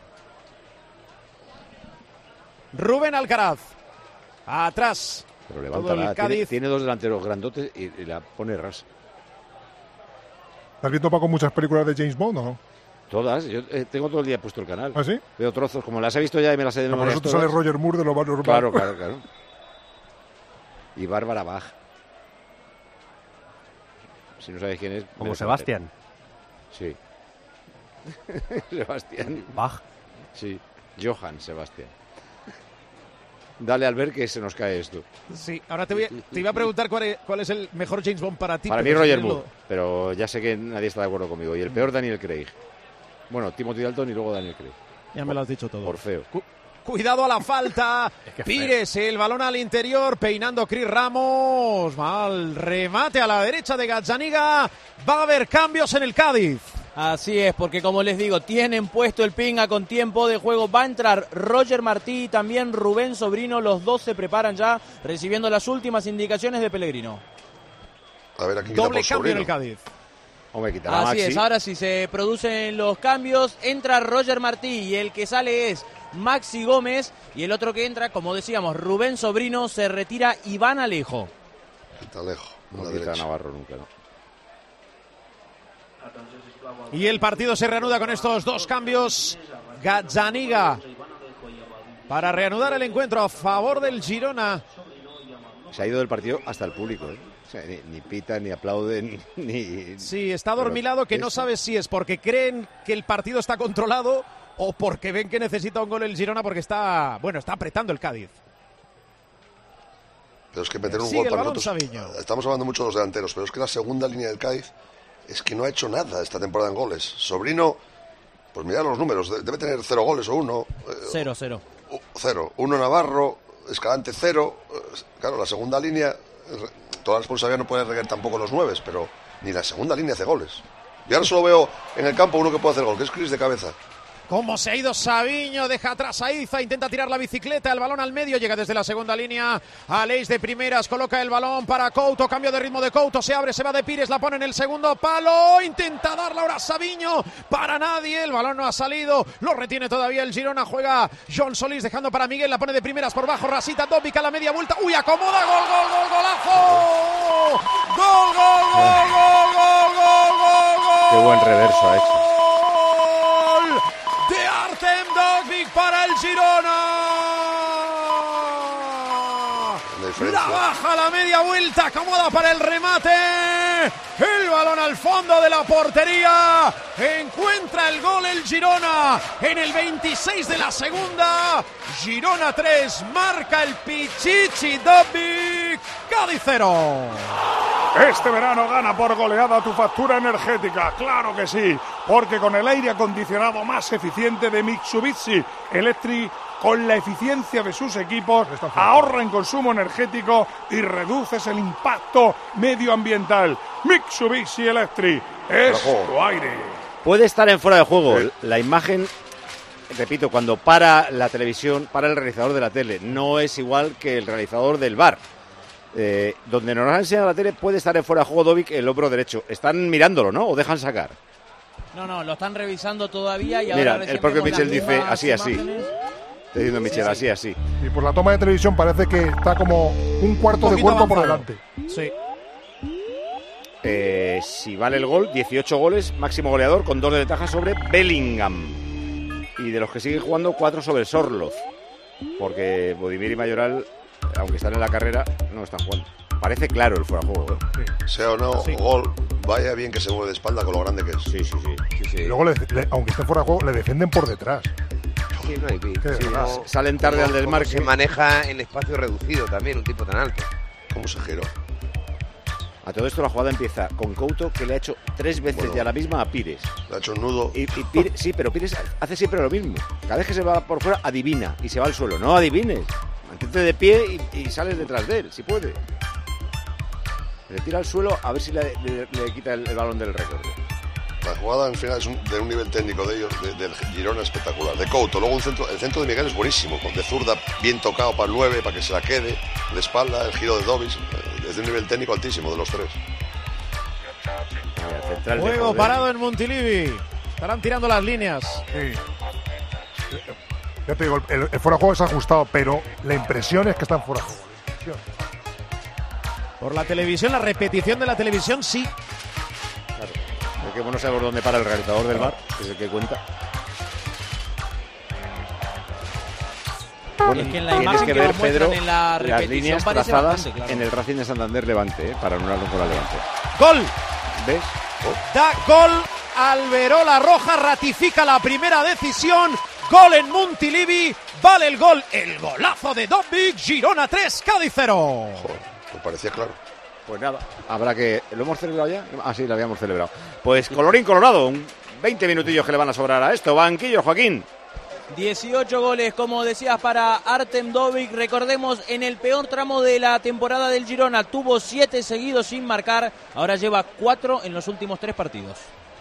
Rubén Alcaraz. Atrás. Pero Todo levántala. el Cádiz. Tiene dos delanteros grandotes y la pone ras. ¿Has visto, Paco, muchas películas de James Bond o no? Todas. Yo tengo todo el día puesto el canal. ¿Ah, sí? Veo trozos, como las he visto ya y me las he de Por memoria eso te todas. sale Roger Moore de lo más normal. Claro. Y Bárbara Bach. Si no sabéis quién es... Como me Sebastián. Sí. Sebastián. Bach. Sí. Johann Sebastián. Dale al ver que se nos cae esto. Sí, ahora te iba a preguntar cuál es el mejor James Bond para ti. Para mí pero Roger si quieres Moore, pero ya sé que nadie está de acuerdo conmigo. Y el peor Daniel Craig. Bueno, Timothy Dalton y luego Daniel Craig. Ya me lo has dicho todo. Por feo. Cuidado a la falta. Pires, el balón al interior, peinando Cris Ramos. Mal remate a la derecha de Gazzaniga. Va a haber cambios en el Cádiz. Así es, porque como les digo, tienen puesto el pinga con tiempo de juego. Va a entrar Roger Martí y también Rubén Sobrino. Los dos se preparan ya, recibiendo las últimas indicaciones de Pellegrino. A ver, aquí Doble cambio en el Cádiz. Hombre, quitará a Así Maxi. es, ahora sí se producen los cambios. Entra Roger Martí y el que sale es Maxi Gómez. Y el otro que entra, como decíamos, Rubén Sobrino. Se retira Iván Alejo. Quita Alejo. No quita a Navarro nunca, ¿no? Y el partido se reanuda con estos dos cambios. Gazzaniga para reanudar el encuentro a favor del Girona. Se ha ido del partido hasta el público, ¿eh? O sea, ni pitan, ni aplauden, ni... Sí, está adormilado, que no sabe si es porque creen que el partido está controlado o porque ven que necesita un gol el Girona porque está apretando el Cádiz. Pero es que meter un Sigue gol el para balón nosotros. Saviño. Estamos hablando mucho de los delanteros, pero es que la segunda línea del Cádiz es que no ha hecho nada esta temporada en goles. Sobrino, pues mirad los números, debe tener 0 goles o 1. 0-0. 0. 1 Navarro, Escalante 0. Claro, la segunda línea, toda la responsabilidad no puede regar tampoco los 9, pero ni la segunda línea hace goles. Y ahora solo veo en el campo uno que puede hacer gol, que es Cris de cabeza. Cómo se ha ido Saviño, deja atrás a Iza, intenta tirar la bicicleta, el balón al medio, llega desde la segunda línea, Aleix de primeras, coloca el balón para Couto, cambio de ritmo de Couto, se abre, se va de Pires, la pone en el segundo palo, intenta darla ahora Saviño, para nadie, el balón no ha salido, lo retiene todavía el Girona, juega John Solís dejando para Miguel, la pone de primeras por bajo, Rasita, Dobic a la media vuelta, uy, acomoda, gol, gol, gol, golazo, gol, gol, gol, gol, gol, gol, gol, gol. Qué buen reverso ha hecho. De Artem Dovbyk para el Girona. La baja la media vuelta, acomoda para el remate. El balón al fondo de la portería. Encuentra el gol el Girona en el 26 de la segunda. Girona 3, marca el Pichichi Dovbyk. Cádiz 0. Este verano gana por goleada tu factura energética, claro que sí, porque con el aire acondicionado más eficiente de Mitsubishi Electric, con la eficiencia de sus equipos, ahorra en consumo energético y reduces el impacto medioambiental. Mitsubishi Electric es tu aire. Puede estar en fuera de juego. La imagen, repito, cuando para la televisión, para el realizador de la tele, no es igual que el realizador del VAR. Donde nos han enseñado la tele puede estar en fuera de juego Dovbyk el hombro derecho. Están mirándolo, ¿no? ¿O dejan sacar? No, lo están revisando todavía y Mira, ahora el propio Michel dice así. imágenes. Está diciendo Michel, así. Y por la toma de televisión parece que está como un cuarto de cuerpo por delante. Sí. Si vale el gol, 18 goles, máximo goleador, con 2 de ventaja sobre Bellingham. Y de los que siguen jugando, 4 sobre Sorloth. Porque Budimir y Mayoral, aunque están en la carrera, no están jugando. Parece claro el fuera de juego. Sea o no, gol, vaya bien que se mueve de espalda con lo grande que es. Sí. Y luego, aunque esté fuera de juego, le defienden por detrás. Sí, no hay que salen tarde al desmarque. Se maneja en espacio reducido también, un tipo tan alto. ¿Cómo se giró? A todo esto la jugada empieza con Couto, que le ha hecho 3 veces ya la misma a Pires. Le ha hecho un nudo. Y Pires, sí, pero Pires hace siempre lo mismo. Cada vez que se va por fuera, adivina y se va al suelo. No adivines. Mantente de pie y sales detrás de él, si puede. Le tira al suelo a ver si le quita el balón del recorrido. La jugada en final es de un nivel técnico de ellos, del Girona espectacular. De Couto, luego el centro de Miguel es buenísimo, con de zurda bien tocado para el 9, para que se la quede, de espalda, el giro de Dovic, es de un nivel técnico altísimo de los tres. Juego parado en Montilivi, estarán tirando las líneas. Sí. Ya te digo, el fuera de juego es ajustado, pero la impresión es que están fuera de juego. Por la televisión, la repetición de la televisión, sí. Porque no sabemos dónde para el realizador del VAR, que es el que cuenta. Bueno, es que en la imagen que ver, Pedro, en la las líneas trazadas claro. En el Racing de Santander Levante, para anularlo con la Levante. ¡Gol! ¿Ves? Da gol, Alberola Roja ratifica la primera decisión. Gol en Montilivi, vale el golazo de Dovic, Girona 3, Cádiz 0. Joder, me parecía claro. Pues nada, habrá que... ¿Lo hemos celebrado ya? Ah, sí, lo habíamos celebrado. Pues colorín colorado, 20 minutillos que le van a sobrar a esto. Banquillo, Joaquín. 18 goles, como decías, para Artem Dovic. Recordemos, en el peor tramo de la temporada del Girona tuvo 7 seguidos sin marcar. Ahora lleva 4 en los últimos 3 partidos.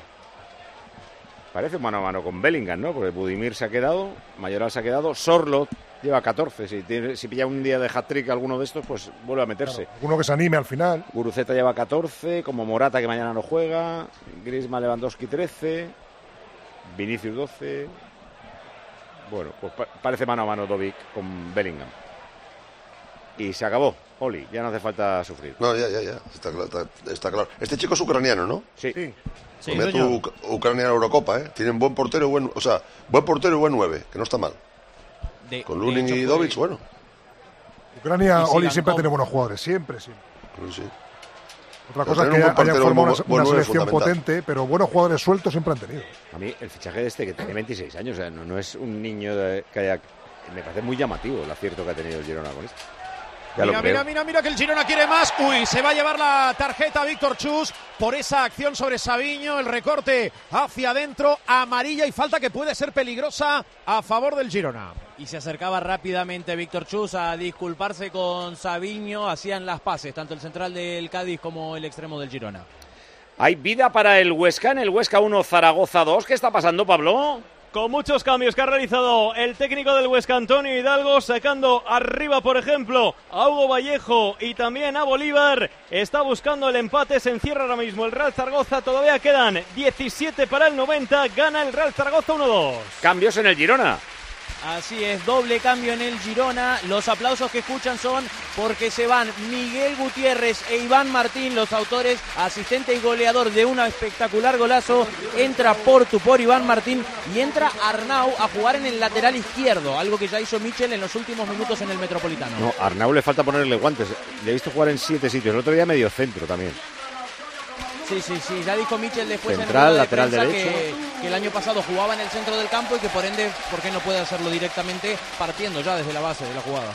Parece mano a mano con Bellingham, ¿no? Porque Budimir se ha quedado, Mayoral se ha quedado, Sorloth lleva 14. Si pilla un día de hat-trick alguno de estos, pues vuelve a meterse. Claro, uno que se anime al final. Guruceta lleva 14, como Morata, que mañana no juega. Griezmann, Lewandowski 13. Vinicius 12. Bueno, pues parece mano a mano Dovic con Bellingham. Y se acabó. Oli, ya no hace falta sufrir. No, ya. Está claro. Este chico es ucraniano, ¿no? Sí. Sí, Ucrania en la Eurocopa, ¿eh? Tienen buen portero y buen 9, que no está mal. Con Lunin y Dovic, bueno. Ucrania, Oli siempre tiene buenos jugadores, siempre. Sí. Otra cosa es que hayan formado una selección potente, pero buenos jugadores sueltos siempre han tenido. A mí el fichaje de este, que tiene 26 años, o sea, no es un niño que haya... Me parece muy llamativo el acierto que ha tenido el Girona con esto. Mira que el Girona quiere más. Uy, se va a llevar la tarjeta Víctor Chus por esa acción sobre Savinho. El recorte hacia adentro, amarilla y falta que puede ser peligrosa a favor del Girona. Y se acercaba rápidamente Víctor Chus a disculparse con Savinho. Hacían las paces, tanto el central del Cádiz como el extremo del Girona. Hay vida para el Huesca, en el Huesca 1, Zaragoza 2. ¿Qué está pasando, Pablo? Con muchos cambios que ha realizado el técnico del Huesca, Antonio Hidalgo, sacando arriba, por ejemplo, a Hugo Vallejo y también a Bolívar. Está buscando el empate, se encierra ahora mismo el Real Zaragoza. Todavía quedan 17 para el 90. Gana el Real Zaragoza 1-2. Cambios en el Girona. Así es, doble cambio en el Girona. Los aplausos que escuchan son porque se van Miguel Gutiérrez e Iván Martín, los autores, asistente y goleador de un espectacular golazo. Entra Portu por Iván Martín y entra Arnau a jugar en el lateral izquierdo, algo que ya hizo Michel en los últimos minutos en el Metropolitano. No, a Arnau le falta ponerle guantes. Le he visto jugar en 7 sitios, el otro día medio centro también. Sí, ya dijo Michel después central, en el lateral derecho. Que el año pasado jugaba en el centro del campo y que por ende, ¿por qué no puede hacerlo directamente partiendo ya desde la base de la jugada?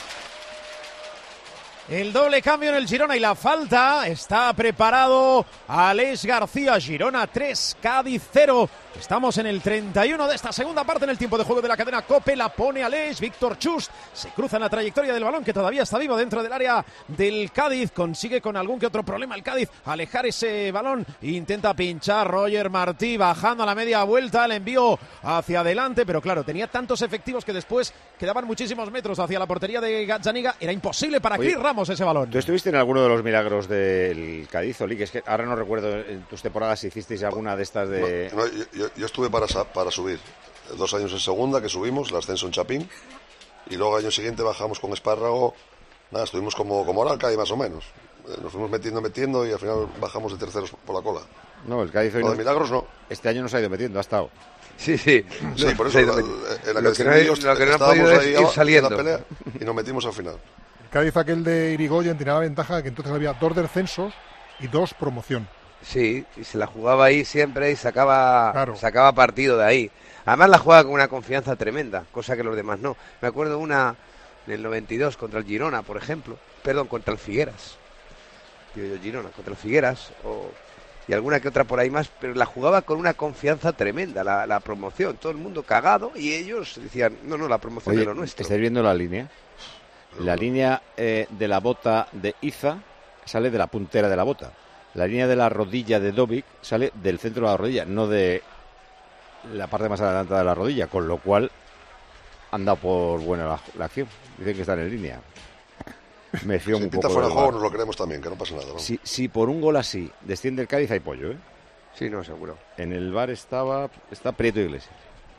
El doble cambio en el Girona y la falta. Está preparado Aleix García. Girona 3, Cádiz 0. Estamos en el 31 de esta segunda parte en el tiempo de juego de la cadena COPE. La pone Aleix. Víctor Chust se cruza en la trayectoria del balón, que todavía está vivo dentro del área del Cádiz. Consigue con algún que otro problema el Cádiz alejar ese balón. Intenta pinchar Roger Martí bajando a la media vuelta. El envío hacia adelante, pero claro, tenía tantos efectivos que después quedaban muchísimos metros hacia la portería de Gazzaniga. Era imposible para Cris Ramos ese balón. ¿Tú estuviste en alguno de los milagros del Cádiz, Oli? Que es que ahora no recuerdo en tus temporadas si hicisteis alguna de estas de... No, yo estuve para subir 2 años en segunda, que subimos, el ascenso en Chapín, y luego el año siguiente bajamos con Espárrago. Nada, estuvimos como ahora el Cádiz más o menos. Nos fuimos metiendo y al final bajamos de terceros por la cola. No, el Cádiz hoy no, de milagros no. Este año no se ha ido metiendo, ha estado. Sí, por eso lo que no ha podido es ir saliendo. La pelea y nos metimos al final. El Cádiz, aquel de Irigoyen, tenía la ventaja de que entonces había 2 descensos y 2 promoción. Sí, y se la jugaba ahí siempre y sacaba partido de ahí. Además la jugaba con una confianza tremenda, cosa que los demás no. Me acuerdo una en el 92 contra el Girona, por ejemplo. Contra el Figueras. Girona, contra el Figueras y alguna que otra por ahí más, pero la jugaba con una confianza tremenda, la promoción, todo el mundo cagado y ellos decían, no, la promoción es lo nuestro. ¿Estáis viendo la línea? La línea de la bota de Iza sale de la puntera de la bota. La línea de la rodilla de Dovic sale del centro de la rodilla, no de la parte más adelantada de la rodilla, con lo cual han dado por buena la acción. Dicen que están en línea. Me fío un poco. Fuera de juego nos lo creemos también, que no pasa nada. ¿No? Si por un gol así desciende el Cádiz, hay pollo, ¿eh? Sí, no, seguro. En el VAR está Prieto Iglesias.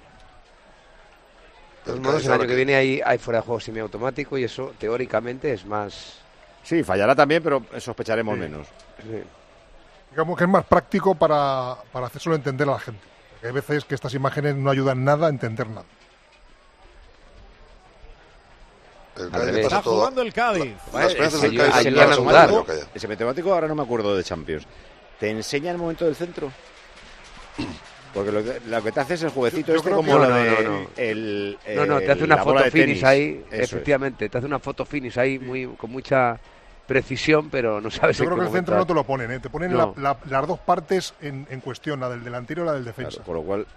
De todos modos, el año que viene hay fuera de juego semiautomático y eso teóricamente es más... Sí, fallará también, pero sospecharemos menos. Sí. Digamos que es más práctico para hacérselo entender a la gente. Porque hay veces que estas imágenes no ayudan nada a entender nada. Está jugando el Cádiz. Ese matemático ahora no me acuerdo de Champions. ¿Te enseña el momento del centro? Porque lo que te hace es el jueguecito te hace una foto finish ahí, efectivamente, te hace una foto finish ahí con mucha precisión, pero no sabes. Yo creo que el centro no te lo ponen, te ponen las dos partes en cuestión, la del delantero y la del defensa. Claro, por lo cual,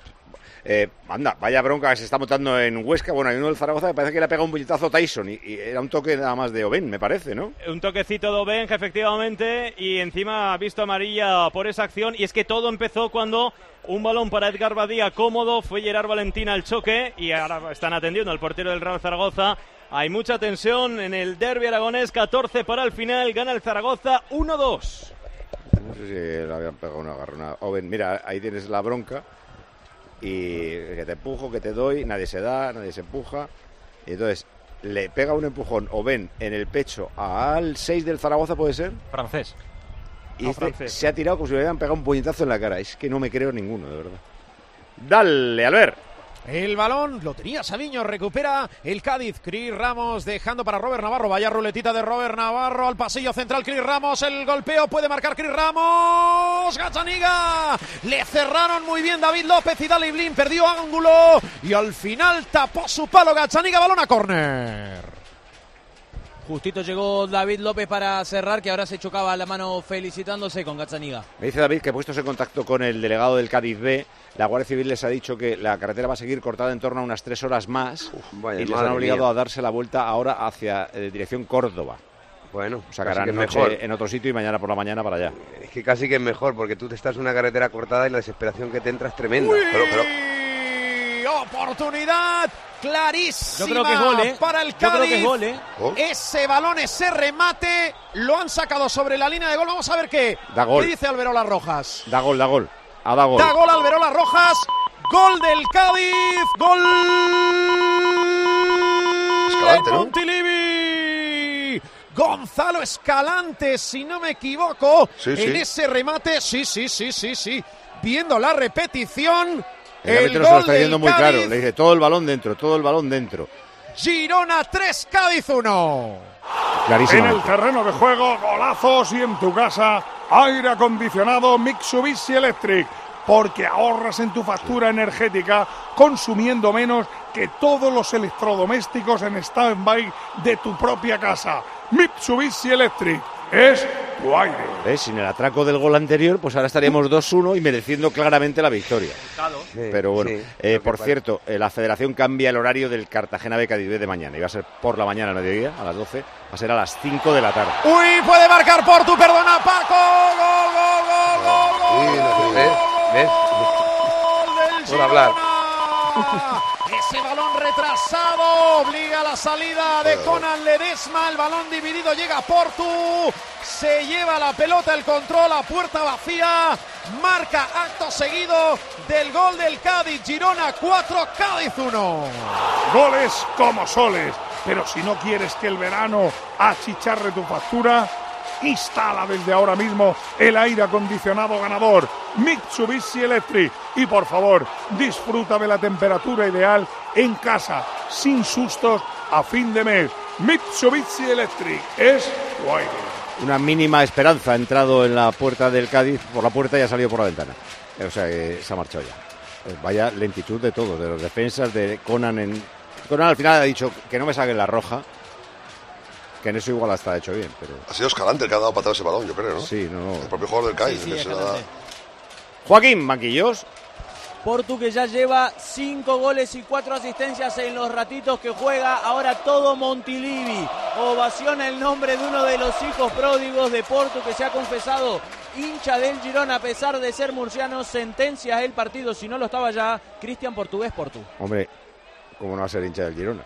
vaya bronca que se está montando en Huesca. Bueno, hay uno del Zaragoza que parece que le ha pegado un puñetazo a Tyson y era un toque nada más de Oben, me parece, ¿no? Un toquecito de Oben, efectivamente, y encima ha visto amarilla por esa acción. Y es que todo empezó cuando un balón para Edgar Badía cómodo, fue Gerard Valentín al choque y ahora están atendiendo al portero del Real Zaragoza. Hay mucha tensión en el derbi aragonés, 14 para el final, gana el Zaragoza 1-2. No sé si le habían pegado una garrona. Oben, mira, ahí tienes la bronca. Y que te empujo, que te doy, nadie se da, nadie se empuja. Y entonces le pega un empujón Oben en el pecho al 6 del Zaragoza, ¿puede ser? Francés. Y se ha tirado como si le hubieran pegado un puñetazo en la cara. Es que no me creo ninguno, de verdad. Dale, Albert. El balón lo tenía Sabiño, recupera el Cádiz. Cris Ramos dejando para Robert Navarro. Vaya ruletita de Robert Navarro al pasillo central. Cris Ramos, el golpeo puede marcar Cris Ramos. Gazzaniga, le cerraron muy bien David López y Daley Blin. Perdió ángulo y al final tapó su palo Gazzaniga. Balón a córner. Justito llegó David López para cerrar, que ahora se chocaba la mano felicitándose con Gazzaniga. Me dice David que puestos en contacto con el delegado del Cádiz B, la Guardia Civil les ha dicho que la carretera va a seguir cortada en torno a unas 3 horas más y les han obligado a darse la vuelta ahora hacia dirección Córdoba. Bueno, sacarán noche en otro sitio y mañana por la mañana para allá. Es que casi que es mejor, porque tú te estás en una carretera cortada y la desesperación que te entra es tremenda. Pero... Oportunidad clarísima. Yo creo que es gol, para el Cádiz. Yo creo que es gol, Ese balón, ese remate, lo han sacado sobre la línea de gol. Vamos a ver qué dice Alberola Rojas. Da gol. Da gol Alberola Rojas. Gol del Cádiz. Gol Escalante, de Montilivi. Gonzalo Escalante, si no me equivoco, ese remate. Sí. Viendo la repetición. El árbitro se lo está diciendo muy claro. Le dice todo el balón dentro. Girona 3, Cádiz 1. Clarísimo. En el terreno de juego, golazos y en tu casa, aire acondicionado Mitsubishi Electric. Porque ahorras en tu factura energética consumiendo menos que todos los electrodomésticos en stand-by de tu propia casa. Mitsubishi Electric es tu aire. Sin el atraco del gol anterior, pues ahora estaríamos 2-1 y mereciendo claramente la victoria. Pero bueno, por cierto, la federación cambia el horario del Cartagena B Cádiz B de mañana. Iba a ser por la mañana al mediodía, a las 12, va a ser a las 5 de la tarde. Uy, puede marcar Portu, perdona Paco. Gol. ¿Ves? Por hablar. Ese balón retrasado obliga a la salida de Conan Ledesma. El balón dividido, llega Portu, se lleva la pelota, el control a puerta vacía. Marca acto seguido del gol del Cádiz. Girona 4, Cádiz 1. Goles como soles. Pero si no quieres que el verano achicharre tu factura, instala desde ahora mismo el aire acondicionado ganador Mitsubishi Electric y por favor disfruta de la temperatura ideal en casa sin sustos a fin de mes. Mitsubishi Electric es tu aire. Una mínima esperanza ha entrado en la puerta del Cádiz por la puerta y ha salido por la ventana, o sea que se ha marchado ya. Vaya lentitud de todo, de los defensas, de Conan. Conan al final ha dicho que no me saquen la roja. Que en eso igual está hecho bien, pero... Ha sido Escalante el que ha dado para atrás ese balón, yo creo, ¿no? Sí, no. El propio jugador del Cádiz. Sí, que se la da... Joaquín, banquillos. Portu, que ya lleva 5 goles y 4 asistencias en los ratitos que juega. Ahora todo Montilivi ovaciona el nombre de uno de los hijos pródigos de Portu, que se ha confesado hincha del Girona a pesar de ser murciano. Sentencia el partido, si no lo estaba ya, Cristian Portugués Portu. Hombre, ¿cómo no va a ser hincha del Girona?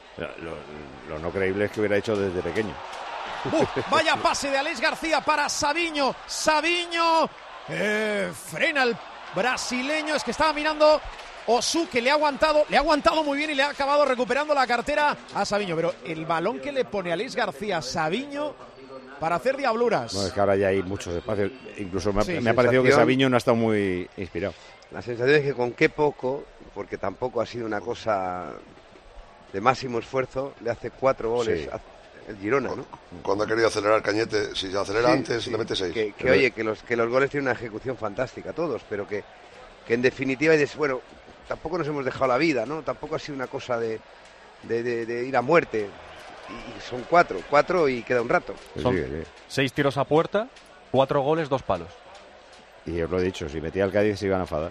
Lo no creíble es que hubiera hecho desde pequeño. Vaya pase de Alex García para Savinho. Savinho frena el brasileño. Es que estaba mirando Osu, que le ha aguantado muy bien y le ha acabado recuperando la cartera a Savinho. Pero el balón que le pone Alex García a Savinho para hacer diabluras. No, es que ahora ya hay muchos espacios. Incluso me ha parecido que Savinho no ha estado muy inspirado. La sensación es que con qué poco, porque tampoco ha sido una cosa de máximo esfuerzo, le hace 4 goles el Girona, ¿no? Cuando ha querido acelerar Cañete, si se acelera antes, le mete 6. Que los goles tienen una ejecución fantástica todos, pero que en definitiva, bueno, tampoco nos hemos dejado la vida, ¿no? Tampoco ha sido una cosa de ir a muerte. Y son 4 y queda un rato. Son 6 tiros a puerta, 4 goles, 2 palos. Y os lo he dicho, si metía al Cádiz se iban a enfadar.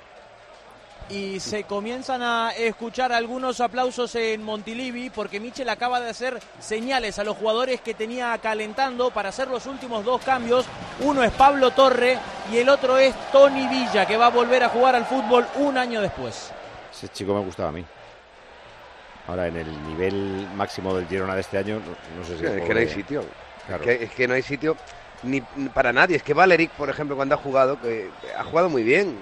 Y se comienzan a escuchar algunos aplausos en Montilivi porque Michel acaba de hacer señales a los jugadores que tenía calentando para hacer los últimos 2 cambios. Uno es Pablo Torre y el otro es Tony Villa, que va a volver a jugar al fútbol un año después. Ese chico me gustaba a mí. Ahora, en el nivel máximo del Girona de este año, no sé si... Es que no hay sitio. Claro. Es que no hay sitio ni para nadie. Es que Valeric, por ejemplo, cuando ha jugado, que ha jugado muy bien.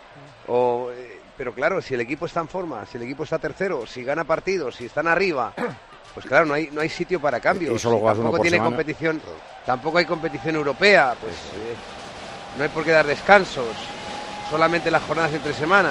Pero claro, si el equipo está en forma, si el equipo está tercero, si gana partidos, si están arriba, pues claro, no hay sitio para cambios. Y solo juegas uno por tiene semana. Competición, tampoco hay competición europea, pues no hay por qué dar descansos, solamente las jornadas entre semana.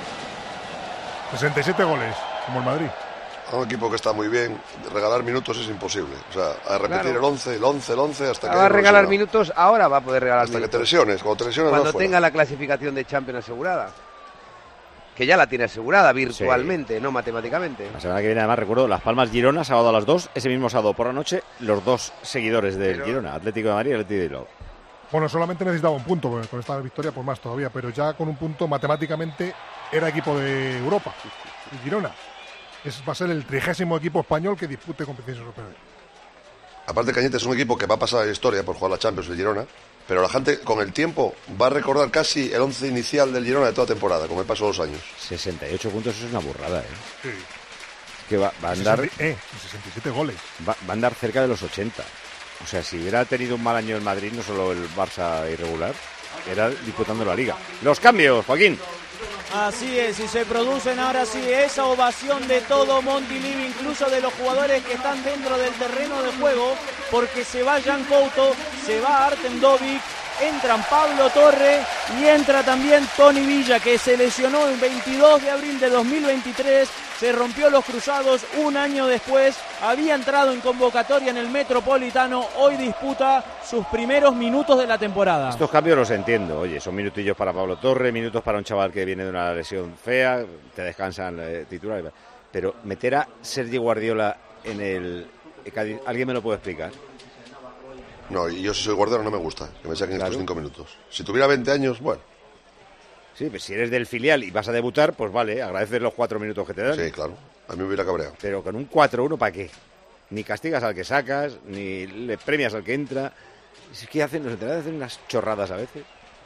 67 goles, como el Madrid. A un equipo que está muy bien, regalar minutos es imposible. O sea, a repetir Claro. el 11 hasta que... Va a regalar minutos, ahora va a poder regalar hasta minutos. que te lesiones, cuando te lesiones Cuando vas fuera. tenga la clasificación de Champions asegurada. Que ya la tiene asegurada virtualmente, no matemáticamente. La semana que viene, además, recuerdo, Las Palmas Girona, sábado a las 2. Ese mismo sábado por la noche, los 2 seguidores del Girona, Atlético de Madrid y Atlético de Bilbao. Bueno, solamente necesitaba un punto, porque con esta victoria pues más todavía, pero ya con un punto matemáticamente era equipo de Europa, el Girona. Va a ser el 30º equipo español que dispute competiciones europeas. Aparte, Cañete es un equipo que va a pasar a la historia por jugar la Champions, el Girona, pero la gente con el tiempo va a recordar casi el 11 inicial del Girona de toda temporada, con el paso de los años. 68 puntos, eso es una burrada, ¿eh? Sí. Que va a andar... 67 goles. Va a andar cerca de los 80. O sea, si hubiera tenido un mal año el Madrid, no solo el Barça irregular, era disputando la Liga. Los cambios, Joaquín. Así es, y se producen ahora sí esa ovación de todo Montilivi, incluso de los jugadores que están dentro del terreno de juego, porque se va Jan Couto, se va Artem Dovic, entran Pablo Torre y entra también Tony Villa, que se lesionó el 22 de abril de 2023, se rompió los cruzados un año después, había entrado en convocatoria en el Metropolitano, hoy disputa sus primeros minutos de la temporada. Estos cambios los entiendo, oye, son minutillos para Pablo Torre, minutos para un chaval que viene de una lesión fea, te descansan titulares, pero meter a Sergi Guardiola en el Cádiz, ¿alguien me lo puede explicar? No, y yo si soy Guardiola no me gusta que me saquen estos 5 minutos. Si tuviera 20 años, bueno. Sí, pues si eres del filial y vas a debutar, pues vale, agradeces los 4 minutos que te dan. Sí, claro, a mí me hubiera cabreado. Pero con un 4-1, ¿para qué? Ni castigas al que sacas, ni le premias al que entra. Es que nos enteran de hacer unas chorradas a veces.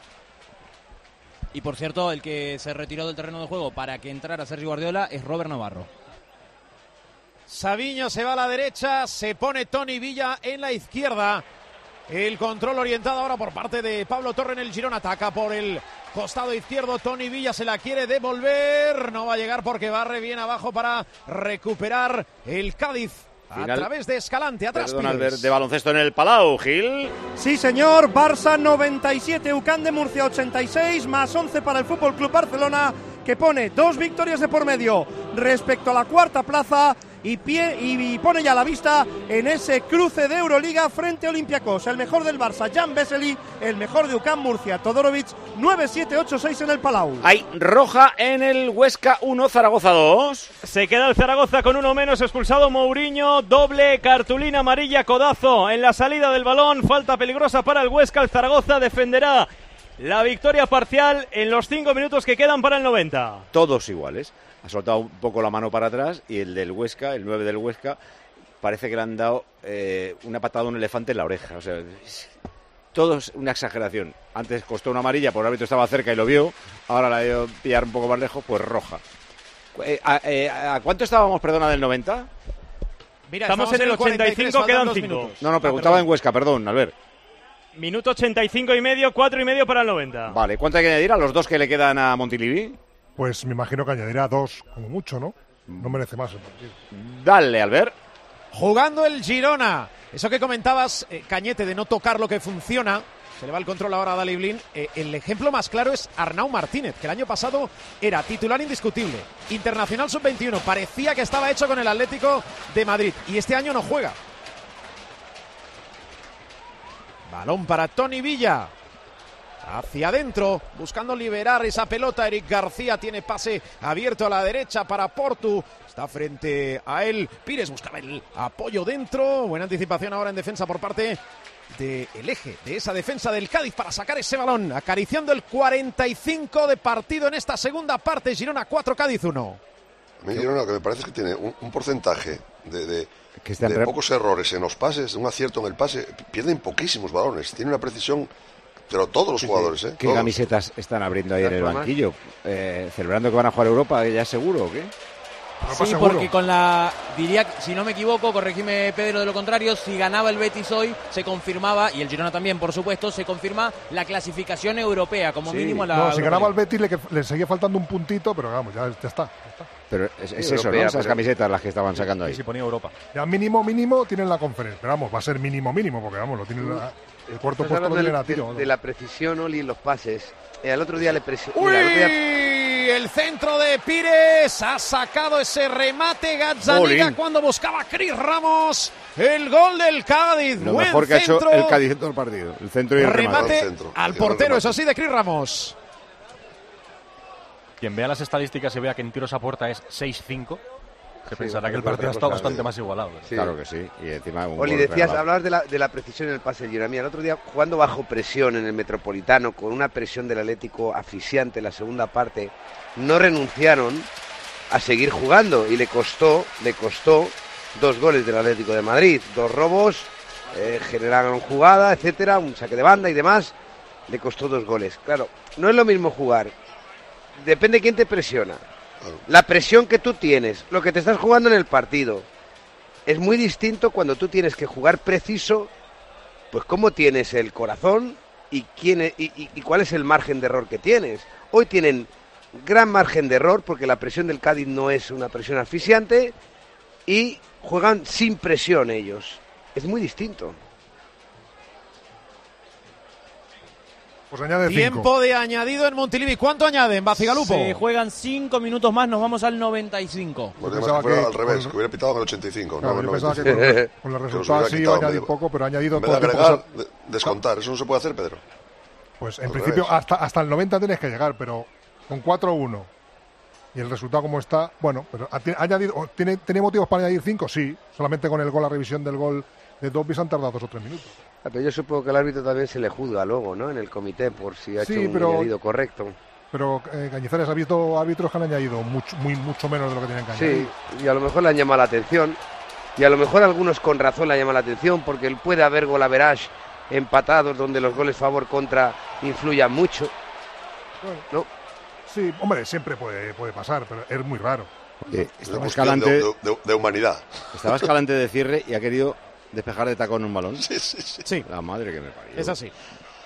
Y por cierto, el que se retiró del terreno de juego para que entrara Sergio Guardiola es Robert Navarro. Savinho se va a la derecha, se pone Tony Villa en la izquierda. El control orientado ahora por parte de Pablo Torre en el Girona. Ataca por el costado izquierdo. Tony Villa se la quiere devolver. No va a llegar porque barre bien abajo para recuperar el Cádiz. Final, a través de Escalante, atrás perdón, Albert, de baloncesto en el Palau, Gil. Sí, señor. Barça 97, UCAM de Murcia 86, más 11 para el Fútbol Club Barcelona, que pone 2 victorias de por medio respecto a la cuarta plaza y pone ya la vista en ese cruce de Euroliga frente a Olympiacos. El mejor del Barça, Jan Vesely, el mejor de UCAM Murcia, Todorovic, 9-7-8-6 en el Palau. Hay roja en el Huesca 1, Zaragoza 2. Se queda el Zaragoza con uno menos, expulsado Mourinho, doble cartulina amarilla, codazo en la salida del balón, falta peligrosa para el Huesca. El Zaragoza defenderá la victoria parcial en los 5 minutos que quedan para el 90. Todos iguales. Ha soltado un poco la mano para atrás y el del Huesca, el 9 del Huesca, parece que le han dado una patada a un elefante en la oreja. O sea, todo es una exageración. Antes costó una amarilla, por el árbitro estaba cerca y lo vio. Ahora la dio pillar un poco más lejos, pues roja. ¿A cuánto estábamos, perdona, del 90? Mira, estamos en el 85, quedan 5. No, preguntaba en Huesca, perdón, Albert. Minuto 85 y medio, 4 y medio para el 90. Vale, ¿cuánto hay que añadir a los 2 que le quedan a Montilivi? Pues me imagino que añadirá 2 como mucho, ¿no? No merece más el partido. Dale, Albert. Jugando el Girona. Eso que comentabas, Cañete, de no tocar lo que funciona. Se le va el control ahora a Daley Blind. El ejemplo más claro es Arnau Martínez, que el año pasado era titular indiscutible. Internacional sub-21. Parecía que estaba hecho con el Atlético de Madrid. Y este año no juega. Balón para Tony Villa. Hacia adentro, buscando liberar esa pelota. Eric García tiene pase abierto a la derecha para Portu. Está frente a él. Pires buscaba el apoyo dentro. Buena anticipación ahora en defensa por parte del eje de esa defensa del Cádiz para sacar ese balón. Acariciando el 45 de partido en esta segunda parte. Girona 4, Cádiz 1. A mí Girona, lo que me parece es que tiene un porcentaje de pocos errores en los pases, un acierto en el pase. Pierden poquísimos balones. Tiene una precisión... Pero todos los jugadores, ¿eh? ¿Qué todos. camisetas están abriendo ahí en el banquillo? ¿Celebrando que van a jugar Europa ya seguro o qué? Sí, seguro. Porque con la... Diría, si no me equivoco, corregime Pedro de lo contrario, si ganaba el Betis hoy, se confirmaba, y el Girona también, por supuesto, se confirma la clasificación europea, como mínimo la... No, si ganaba el Betis le seguía faltando un puntito, pero vamos, ya está. Pero es eso, europea, ¿no? Esas camisetas las que estaban sacando ahí. Sí, ponía Europa. Ya mínimo tienen la conferencia, pero vamos, va a ser mínimo, porque vamos, lo tienen... El cuarto puesto lo tienen a tiro. De la precisión, Oli, en los pases. El otro día le presionó... ¡Uy! El centro de Pires ha sacado ese remate Gazzaniga cuando buscaba a Cris Ramos. El gol del Cádiz. Lo mejor que ha hecho el Cádiz en todo el partido. El centro y el remate al portero, eso sí, de Cris Ramos. Quien vea las estadísticas y vea que en tiros a puerta es 6-5, se pensará que el partido ha estado bastante más igualado. Sí. Claro que sí. Y encima Oli, decías, hablabas de la precisión en el pase del Girona. El otro día, jugando bajo presión en el Metropolitano, con una presión del Atlético asfixiante en la segunda parte, no renunciaron a seguir jugando y le costó 2 goles del Atlético de Madrid. 2 robos, generaron jugada, etcétera, un saque de banda y demás. Le costó 2 goles. Claro, no es lo mismo jugar. Depende de quién te presiona. La presión que tú tienes, lo que te estás jugando en el partido, es muy distinto cuando tú tienes que jugar preciso, pues cómo tienes el corazón y cuál es el margen de error que tienes. Hoy tienen gran margen de error porque la presión del Cádiz no es una presión asfixiante y juegan sin presión ellos. Es muy distinto. Pues añade tiempo 5. de añadido en Montilivi. ¿Cuánto añaden, Bacigalupo? Se juegan 5 minutos más, nos vamos al 95. Pues pensaba que al revés, que hubiera pitado en el 85. Claro, no, yo pensaba que con los resultados sí iba a añadir poco, pero ha añadido todo. Agregar, descontar, ¿eso no se puede hacer, Pedro? Pues en principio hasta el 90 tienes que llegar, pero con 4-1 y el resultado como está, bueno, pero ha añadido, ¿tiene motivos para añadir 5? Sí, solamente con el gol, la revisión del gol de Dobby han tardado 2 o 3 minutos. Pero yo supongo que al árbitro también se le juzga luego, ¿no? En el comité, por si ha hecho un añadido correcto. Pero Cañizares, ha visto árbitros que han añadido mucho menos de lo que tienen que añadir. Sí, y a lo mejor le han llamado la atención. Y a lo mejor algunos con razón le llaman la atención, porque puede haber gol average empatados donde los goles favor contra influyan mucho. Bueno, ¿no? Sí, hombre, siempre puede pasar, pero es muy raro. Estaba Escalante de humanidad. Estaba Escalante de cierre y ha querido despejar de tacón un balón. Sí. La madre que me parió. Es así.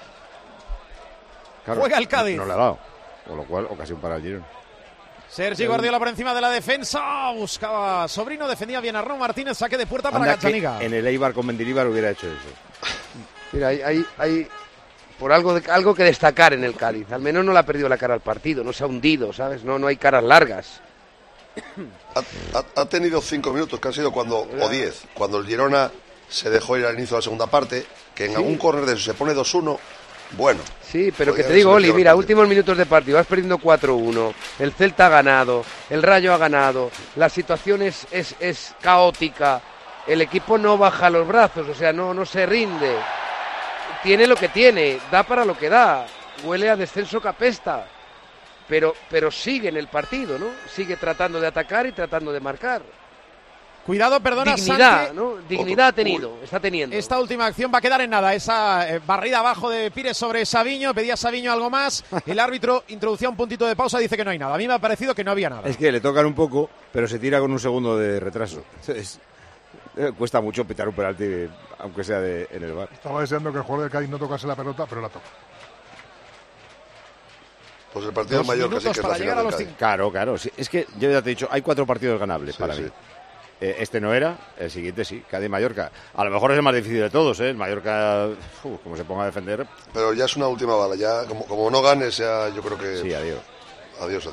Claro, juega el Cádiz. No le ha dado. Con lo cual, ocasión para el Girona. Sergi Guardiola por encima de la defensa. Buscaba Sobrino, defendía bien Arnau Martínez. Saque de puerta para Gazzaniga. En el Eibar con Mendilibar hubiera hecho eso. Mira, hay por algo que destacar en el Cádiz. Al menos no le ha perdido la cara al partido. No se ha hundido, ¿sabes? No hay caras largas. ha tenido 5 minutos, que han sido o 10, cuando el Girona se dejó ir al inicio de la segunda parte, que en algún córner de eso se pone 2-1, bueno. Sí, pero que te digo, Oli, mira, últimos minutos de partido, vas perdiendo 4-1, el Celta ha ganado, el Rayo ha ganado, la situación es caótica, el equipo no baja los brazos, o sea, no se rinde, tiene lo que tiene, da para lo que da, huele a descenso que apesta, pero sigue en el partido, ¿no? Sigue tratando de atacar y tratando de marcar. Cuidado, perdona, dignidad, Santi. ¿no? Dignidad está teniendo. Esta última acción va a quedar en nada. Esa barrida abajo de Pires sobre Savinho. Pedía Savinho algo más. El árbitro introducía un puntito de pausa. Dice que no hay nada. A mí me ha parecido que no había nada. Es que le tocan un poco, pero se tira con un segundo de retraso. Cuesta mucho pitar un penalti, aunque sea en el VAR. Estaba deseando que el jugador del Cádiz no tocase la pelota, pero la toca. Pues el partido mayor casi que es la final del Cádiz. Claro. Sí. Es que yo ya te he dicho, hay 4 partidos ganables para mí. Este no era, el siguiente sí, Cádiz-Mallorca. A lo mejor es el más difícil de todos, ¿eh? El Mallorca, como se ponga a defender. Pero ya es una última bala, ya como no ganes, ya yo creo que... Sí, adiós. Adiós.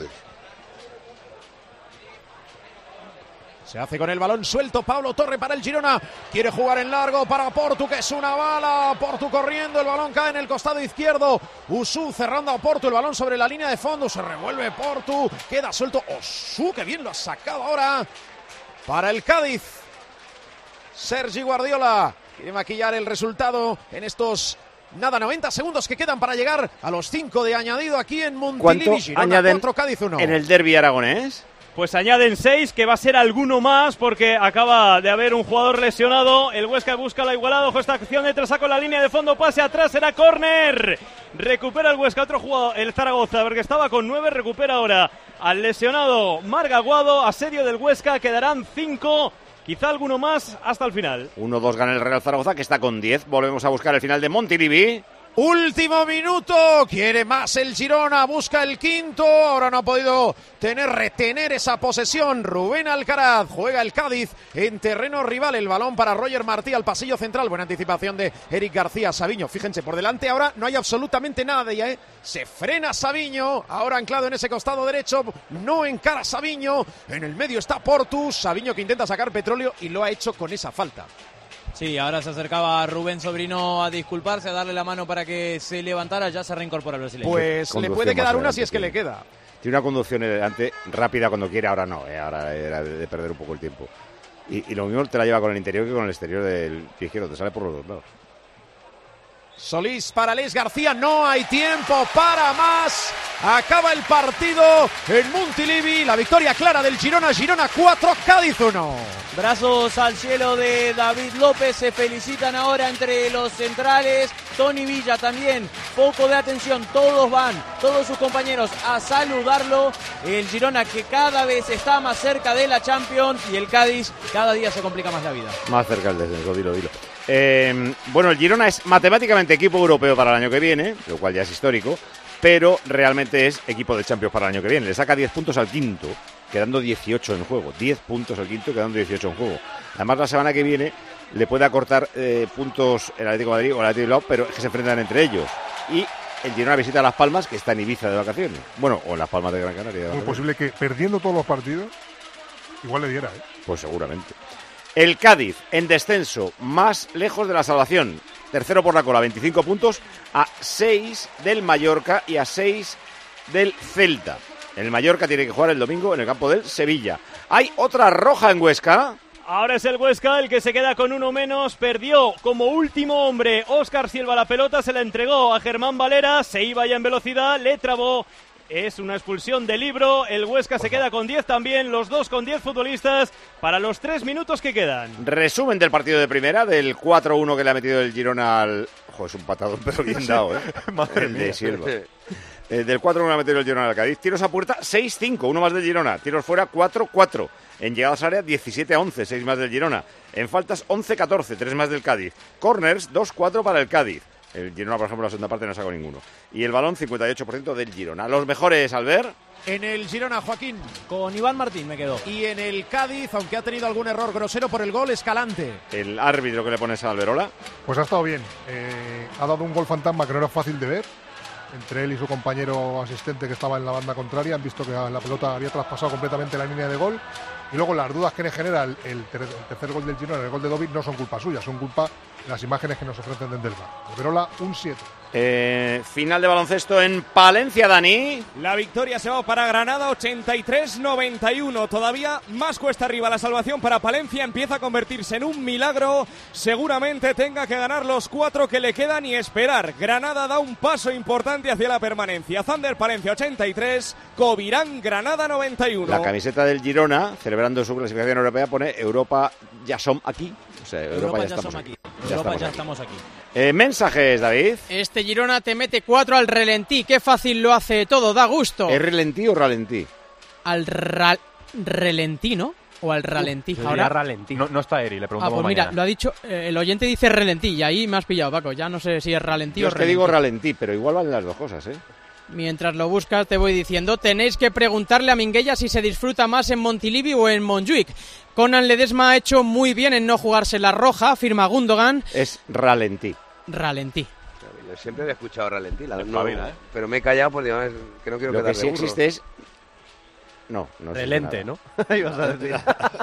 Se hace con el balón suelto Pablo Torre para el Girona. Quiere jugar en largo para Portu, que es una bala. Portu corriendo, el balón cae en el costado izquierdo. Usú cerrando a Portu, el balón sobre la línea de fondo. Se revuelve Portu, queda suelto Usú, que bien lo ha sacado ahora para el Cádiz. Sergi Guardiola quiere maquillar el resultado en estos 90 segundos que quedan para llegar a los 5 de añadido aquí en Montilivi. Girona 4, Cádiz 1. En el derbi aragonés. Pues añaden 6, que va a ser alguno más, porque acaba de haber un jugador lesionado. El Huesca busca la igualada. Ojo, esta acción de trasaco en la línea de fondo, pase atrás, será córner. Recupera el Huesca, otro jugador, el Zaragoza, porque estaba con 9, recupera ahora al lesionado Marc Aguado. Asedio del Huesca, quedarán 5, quizá alguno más hasta el final. 1-2 gana el Real Zaragoza, que está con 10. Volvemos a buscar el final de Montilivi. Último minuto, quiere más el Girona, busca el quinto, ahora no ha podido retener esa posesión. Rubén Alcaraz, juega el Cádiz en terreno rival, el balón para Roger Martí al pasillo central, buena anticipación de Eric García. Savinho, fíjense, por delante ahora no hay absolutamente nada de ella, se frena Savinho, ahora anclado en ese costado derecho, no encara Savinho, en el medio está Portu, Savinho que intenta sacar petróleo y lo ha hecho con esa falta. Sí, ahora se acercaba Rubén Sobrino a disculparse, a darle la mano para que se levantara, ya se reincorpora el brasileño. Pues le puede quedar una si es que le queda. Tiene una conducción adelante rápida cuando quiere, ahora no, ahora era de perder un poco el tiempo. Y lo mismo te la lleva con el interior que con el exterior del pie izquierdo, te sale por los dos lados. Solís para Alex García, no hay tiempo para más. Acaba el partido en Montilivi, la victoria clara del Girona 4, Cádiz 1. Brazos al cielo de David López, se felicitan ahora entre los centrales. Tony Villa también, poco de atención, todos sus compañeros a saludarlo. El Girona que cada vez está más cerca de la Champions y el Cádiz cada día se complica más la vida. Más cerca el descenso, dilo. Bueno, el Girona es matemáticamente equipo europeo para el año que viene, lo cual ya es histórico, pero realmente es equipo de Champions para el año que viene. Le saca 10 puntos al quinto, quedando 18 en juego. 10 puntos al quinto, quedando 18 en juego. Además, la semana que viene le puede acortar puntos el Atlético de Madrid o el Atlético de Bilbao, pero es que se enfrentan entre ellos. Y el Girona visita Las Palmas, que está en Ibiza de vacaciones. Bueno, o en Las Palmas de Gran Canaria. Es posible que perdiendo todos los partidos, igual le diera, ¿eh? Pues seguramente. El Cádiz, en descenso, más lejos de la salvación. Tercero por la cola, 25 puntos, a 6 del Mallorca y a 6 del Celta. El Mallorca tiene que jugar el domingo en el campo del Sevilla. Hay otra roja en Huesca. Ahora es el Huesca el que se queda con uno menos. Perdió como último hombre Óscar Silva la pelota, se la entregó a Germán Valera, se iba ya en velocidad, le trabó. Es una expulsión de Libro, el Huesca se queda con 10 también, los dos con 10 futbolistas para los 3 minutos que quedan. Resumen del partido de primera, del 4-1 que le ha metido el Girona al... Joder, es un patadón pero bien dado, ¿eh? Madre mía. De Silva. Del 4-1 ha metido el Girona al Cádiz. Tiros a puerta, 6-5, uno más del Girona. Tiros fuera, 4-4. En llegadas a área, 17-11, 6 más del Girona. En faltas, 11-14, 3 más del Cádiz. Corners, 2-4 para el Cádiz. El Girona, por ejemplo, en la segunda parte no ha sacado ninguno. Y el balón, 58% del Girona. Los mejores, Albert. En el Girona, Joaquín. Con Iván Martín me quedo. Y en el Cádiz, aunque ha tenido algún error grosero por el gol, Escalante. El árbitro que le pones a Alberola. Pues ha estado bien. Ha dado un gol fantasma que no era fácil de ver. entre él y su compañero asistente que estaba en la banda contraria. Han visto que la pelota había traspasado completamente la línea de gol. Y luego las dudas que le genera el tercer gol del Girona, el gol de Dovic, no son culpa suya, son culpa de las imágenes que nos ofrecen desde el VAR. Alberola, un 7. Final de baloncesto en Palencia, Dani. La victoria se va para Granada, 83-91. Todavía más cuesta arriba la salvación para Palencia. Empieza a convertirse en un milagro. Seguramente tenga que ganar los 4 que le quedan y esperar. Granada da un paso importante hacia la permanencia. Thunder Palencia 83, Covirán Granada 91. La camiseta del Girona, celebrando su clasificación europea, pone Europa ya son aquí. O sea, Europa ya estamos aquí. Ya estamos aquí. Mensajes, David. Este Girona te mete 4 al relentí. Qué fácil lo hace todo, da gusto. ¿Es relentí o ralentí? Al relentí, ¿no? O al ralentí. Ahora ralentí. No está Eri, le preguntamos pues mira, mañana. lo ha dicho, el oyente dice relentí y ahí me has pillado, Paco. Ya no sé si es ralentí Yo o es que relentí. digo ralentí, pero igual valen las dos cosas, ¿eh? Mientras lo buscas te voy diciendo, tenéis que preguntarle a Minguella si se disfruta más en Montilivi o en Montjuic. Conan Ledesma ha hecho muy bien en no jugarse la roja, afirma Gundogan. Es ralentí. Ralentí. Yo siempre había escuchado ralentí, ¿eh? Pero me he callado porque que no quiero Lo quedar que sí de burro. existe es... No relente, ¿no? Ibas a decir.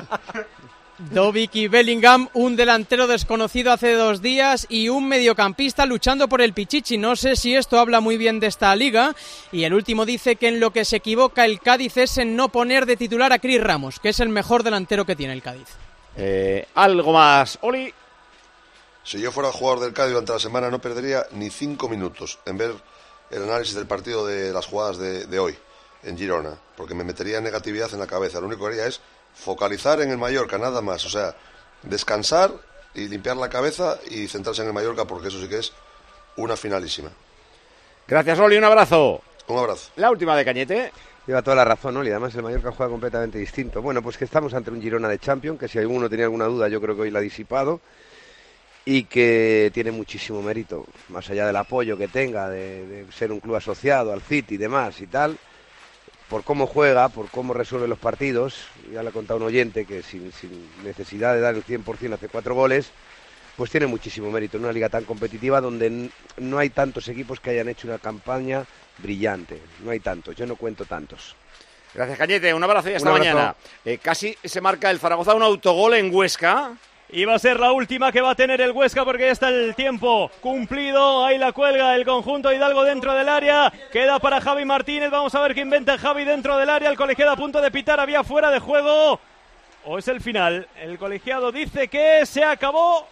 Dovic y Bellingham, un delantero desconocido hace 2 días y un mediocampista luchando por el Pichichi. No sé si esto habla muy bien de esta liga. Y el último dice que en lo que se equivoca el Cádiz es en no poner de titular a Cris Ramos, que es el mejor delantero que tiene el Cádiz. Algo más, Oli. Si yo fuera jugador del Cádiz durante la semana no perdería ni 5 minutos en ver el análisis del partido de las jugadas de hoy en Girona, porque me metería negatividad en la cabeza. Lo único que haría es focalizar en el Mallorca, nada más. O sea, descansar y limpiar la cabeza y centrarse en el Mallorca, porque eso sí que es una finalísima. Gracias, Oli, un abrazo. Un abrazo. La última de Cañete. Lleva toda la razón, Oli. Además, el Mallorca juega completamente distinto. Bueno, pues que estamos ante un Girona de Champions, que si alguno tenía alguna duda, yo creo que hoy la ha disipado. Y que tiene muchísimo mérito, más allá del apoyo que tenga, de ser un club asociado al City y demás y tal, por cómo juega, por cómo resuelve los partidos. Ya le ha contado un oyente que sin necesidad de dar el 100% hace 4 goles, pues tiene muchísimo mérito en una liga tan competitiva donde no hay tantos equipos que hayan hecho una campaña brillante. No hay tantos, yo no cuento tantos. Gracias, Cañete, un abrazo y hasta mañana. Casi se marca el Zaragoza un autogol en Huesca. Y va a ser la última que va a tener el Huesca porque ya está el tiempo cumplido. Ahí la cuelga el conjunto Hidalgo dentro del área. Queda para Javi Martínez. Vamos a ver qué inventa Javi dentro del área. El colegiado a punto de pitar. Había fuera de juego. ¿O es el final? El colegiado dice que se acabó.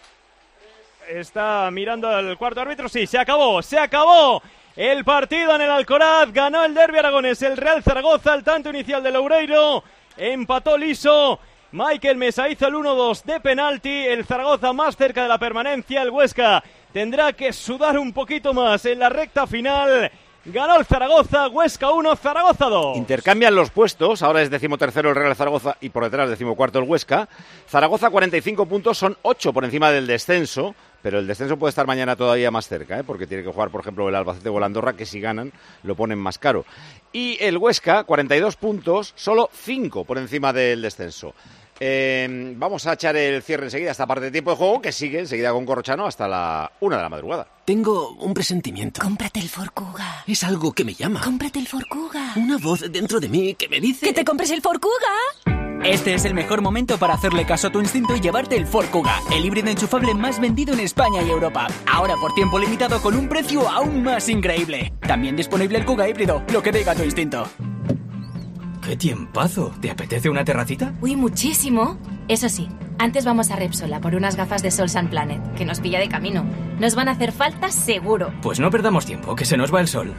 Está mirando al cuarto árbitro. Sí, se acabó. Se acabó el partido en el Alcoraz. Ganó el derbi aragonés el Real Zaragoza. El tanto inicial de Loureiro. Empató liso Michael Mesa, hizo el 1-2 de penalti. El Zaragoza más cerca de la permanencia. El Huesca tendrá que sudar un poquito más en la recta final. Ganó el Zaragoza, Huesca 1, Zaragoza 2. Intercambian los puestos, ahora es 13º el Real Zaragoza y por detrás 14º el Huesca. Zaragoza 45 puntos, son 8 por encima del descenso, pero el descenso puede estar mañana todavía más cerca, porque tiene que jugar, por ejemplo, el Albacete o el Andorra, que si ganan lo ponen más caro. Y el Huesca, 42 puntos, solo 5 por encima del descenso. Vamos a echar el cierre enseguida a esta parte de tiempo de juego, que sigue enseguida con Corrochano hasta la 1 de la madrugada. Tengo un presentimiento. Cómprate el Ford Kuga. Es algo que me llama. Cómprate el Ford Kuga. Una voz dentro de mí que me dice... ¡Que te compres el Ford Kuga! Este es el mejor momento para hacerle caso a tu instinto y llevarte el Ford Kuga, el híbrido enchufable más vendido en España y Europa. Ahora por tiempo limitado con un precio aún más increíble. También disponible el Kuga híbrido, lo que diga tu instinto. ¡Qué tiempazo! ¿Te apetece una terracita? Uy, muchísimo. Eso sí, antes vamos a Repsol a por unas gafas de sol Sun Planet, que nos pilla de camino. Nos van a hacer falta seguro. Pues no perdamos tiempo, que se nos va el sol.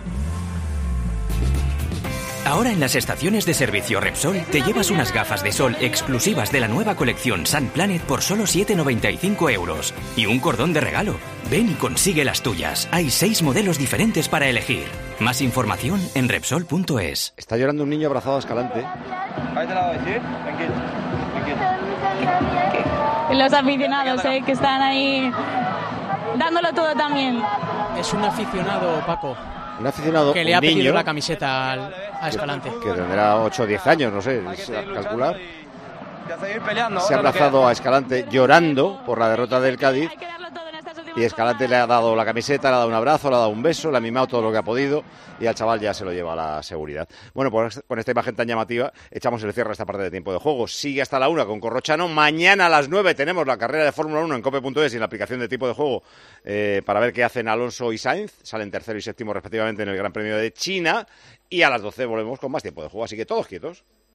Ahora en las estaciones de servicio Repsol te llevas unas gafas de sol exclusivas de la nueva colección Sun Planet por solo 7,95 €. Y un cordón de regalo. Ven y consigue las tuyas. Hay 6 modelos diferentes para elegir. Más información en Repsol.es. Está llorando un niño abrazado a Escalante. Ahí te la doy, ¿sí? Tranquilo. Los aficionados, que están ahí dándolo todo también. Es un aficionado, Paco. Un aficionado, que le ha pedido la camiseta a Escalante. Que tendrá 8 o 10 años, no sé, calcular. Ya seguir peleando. Se ha abrazado a Escalante llorando por la derrota del Cádiz Y Escalante le ha dado la camiseta, le ha dado un abrazo, le ha dado un beso, le ha mimado todo lo que ha podido y al chaval ya se lo lleva a la seguridad. Bueno, pues con esta imagen tan llamativa echamos el cierre a esta parte de tiempo de juego. Sigue hasta la 1 con Corrochano. Mañana a las 9 tenemos la carrera de Fórmula 1 en cope.es y en la aplicación de tiempo de juego para ver qué hacen Alonso y Sainz. Salen tercero y séptimo respectivamente en el Gran Premio de China. Y a las 12 volvemos con más tiempo de juego. Así que todos quietos.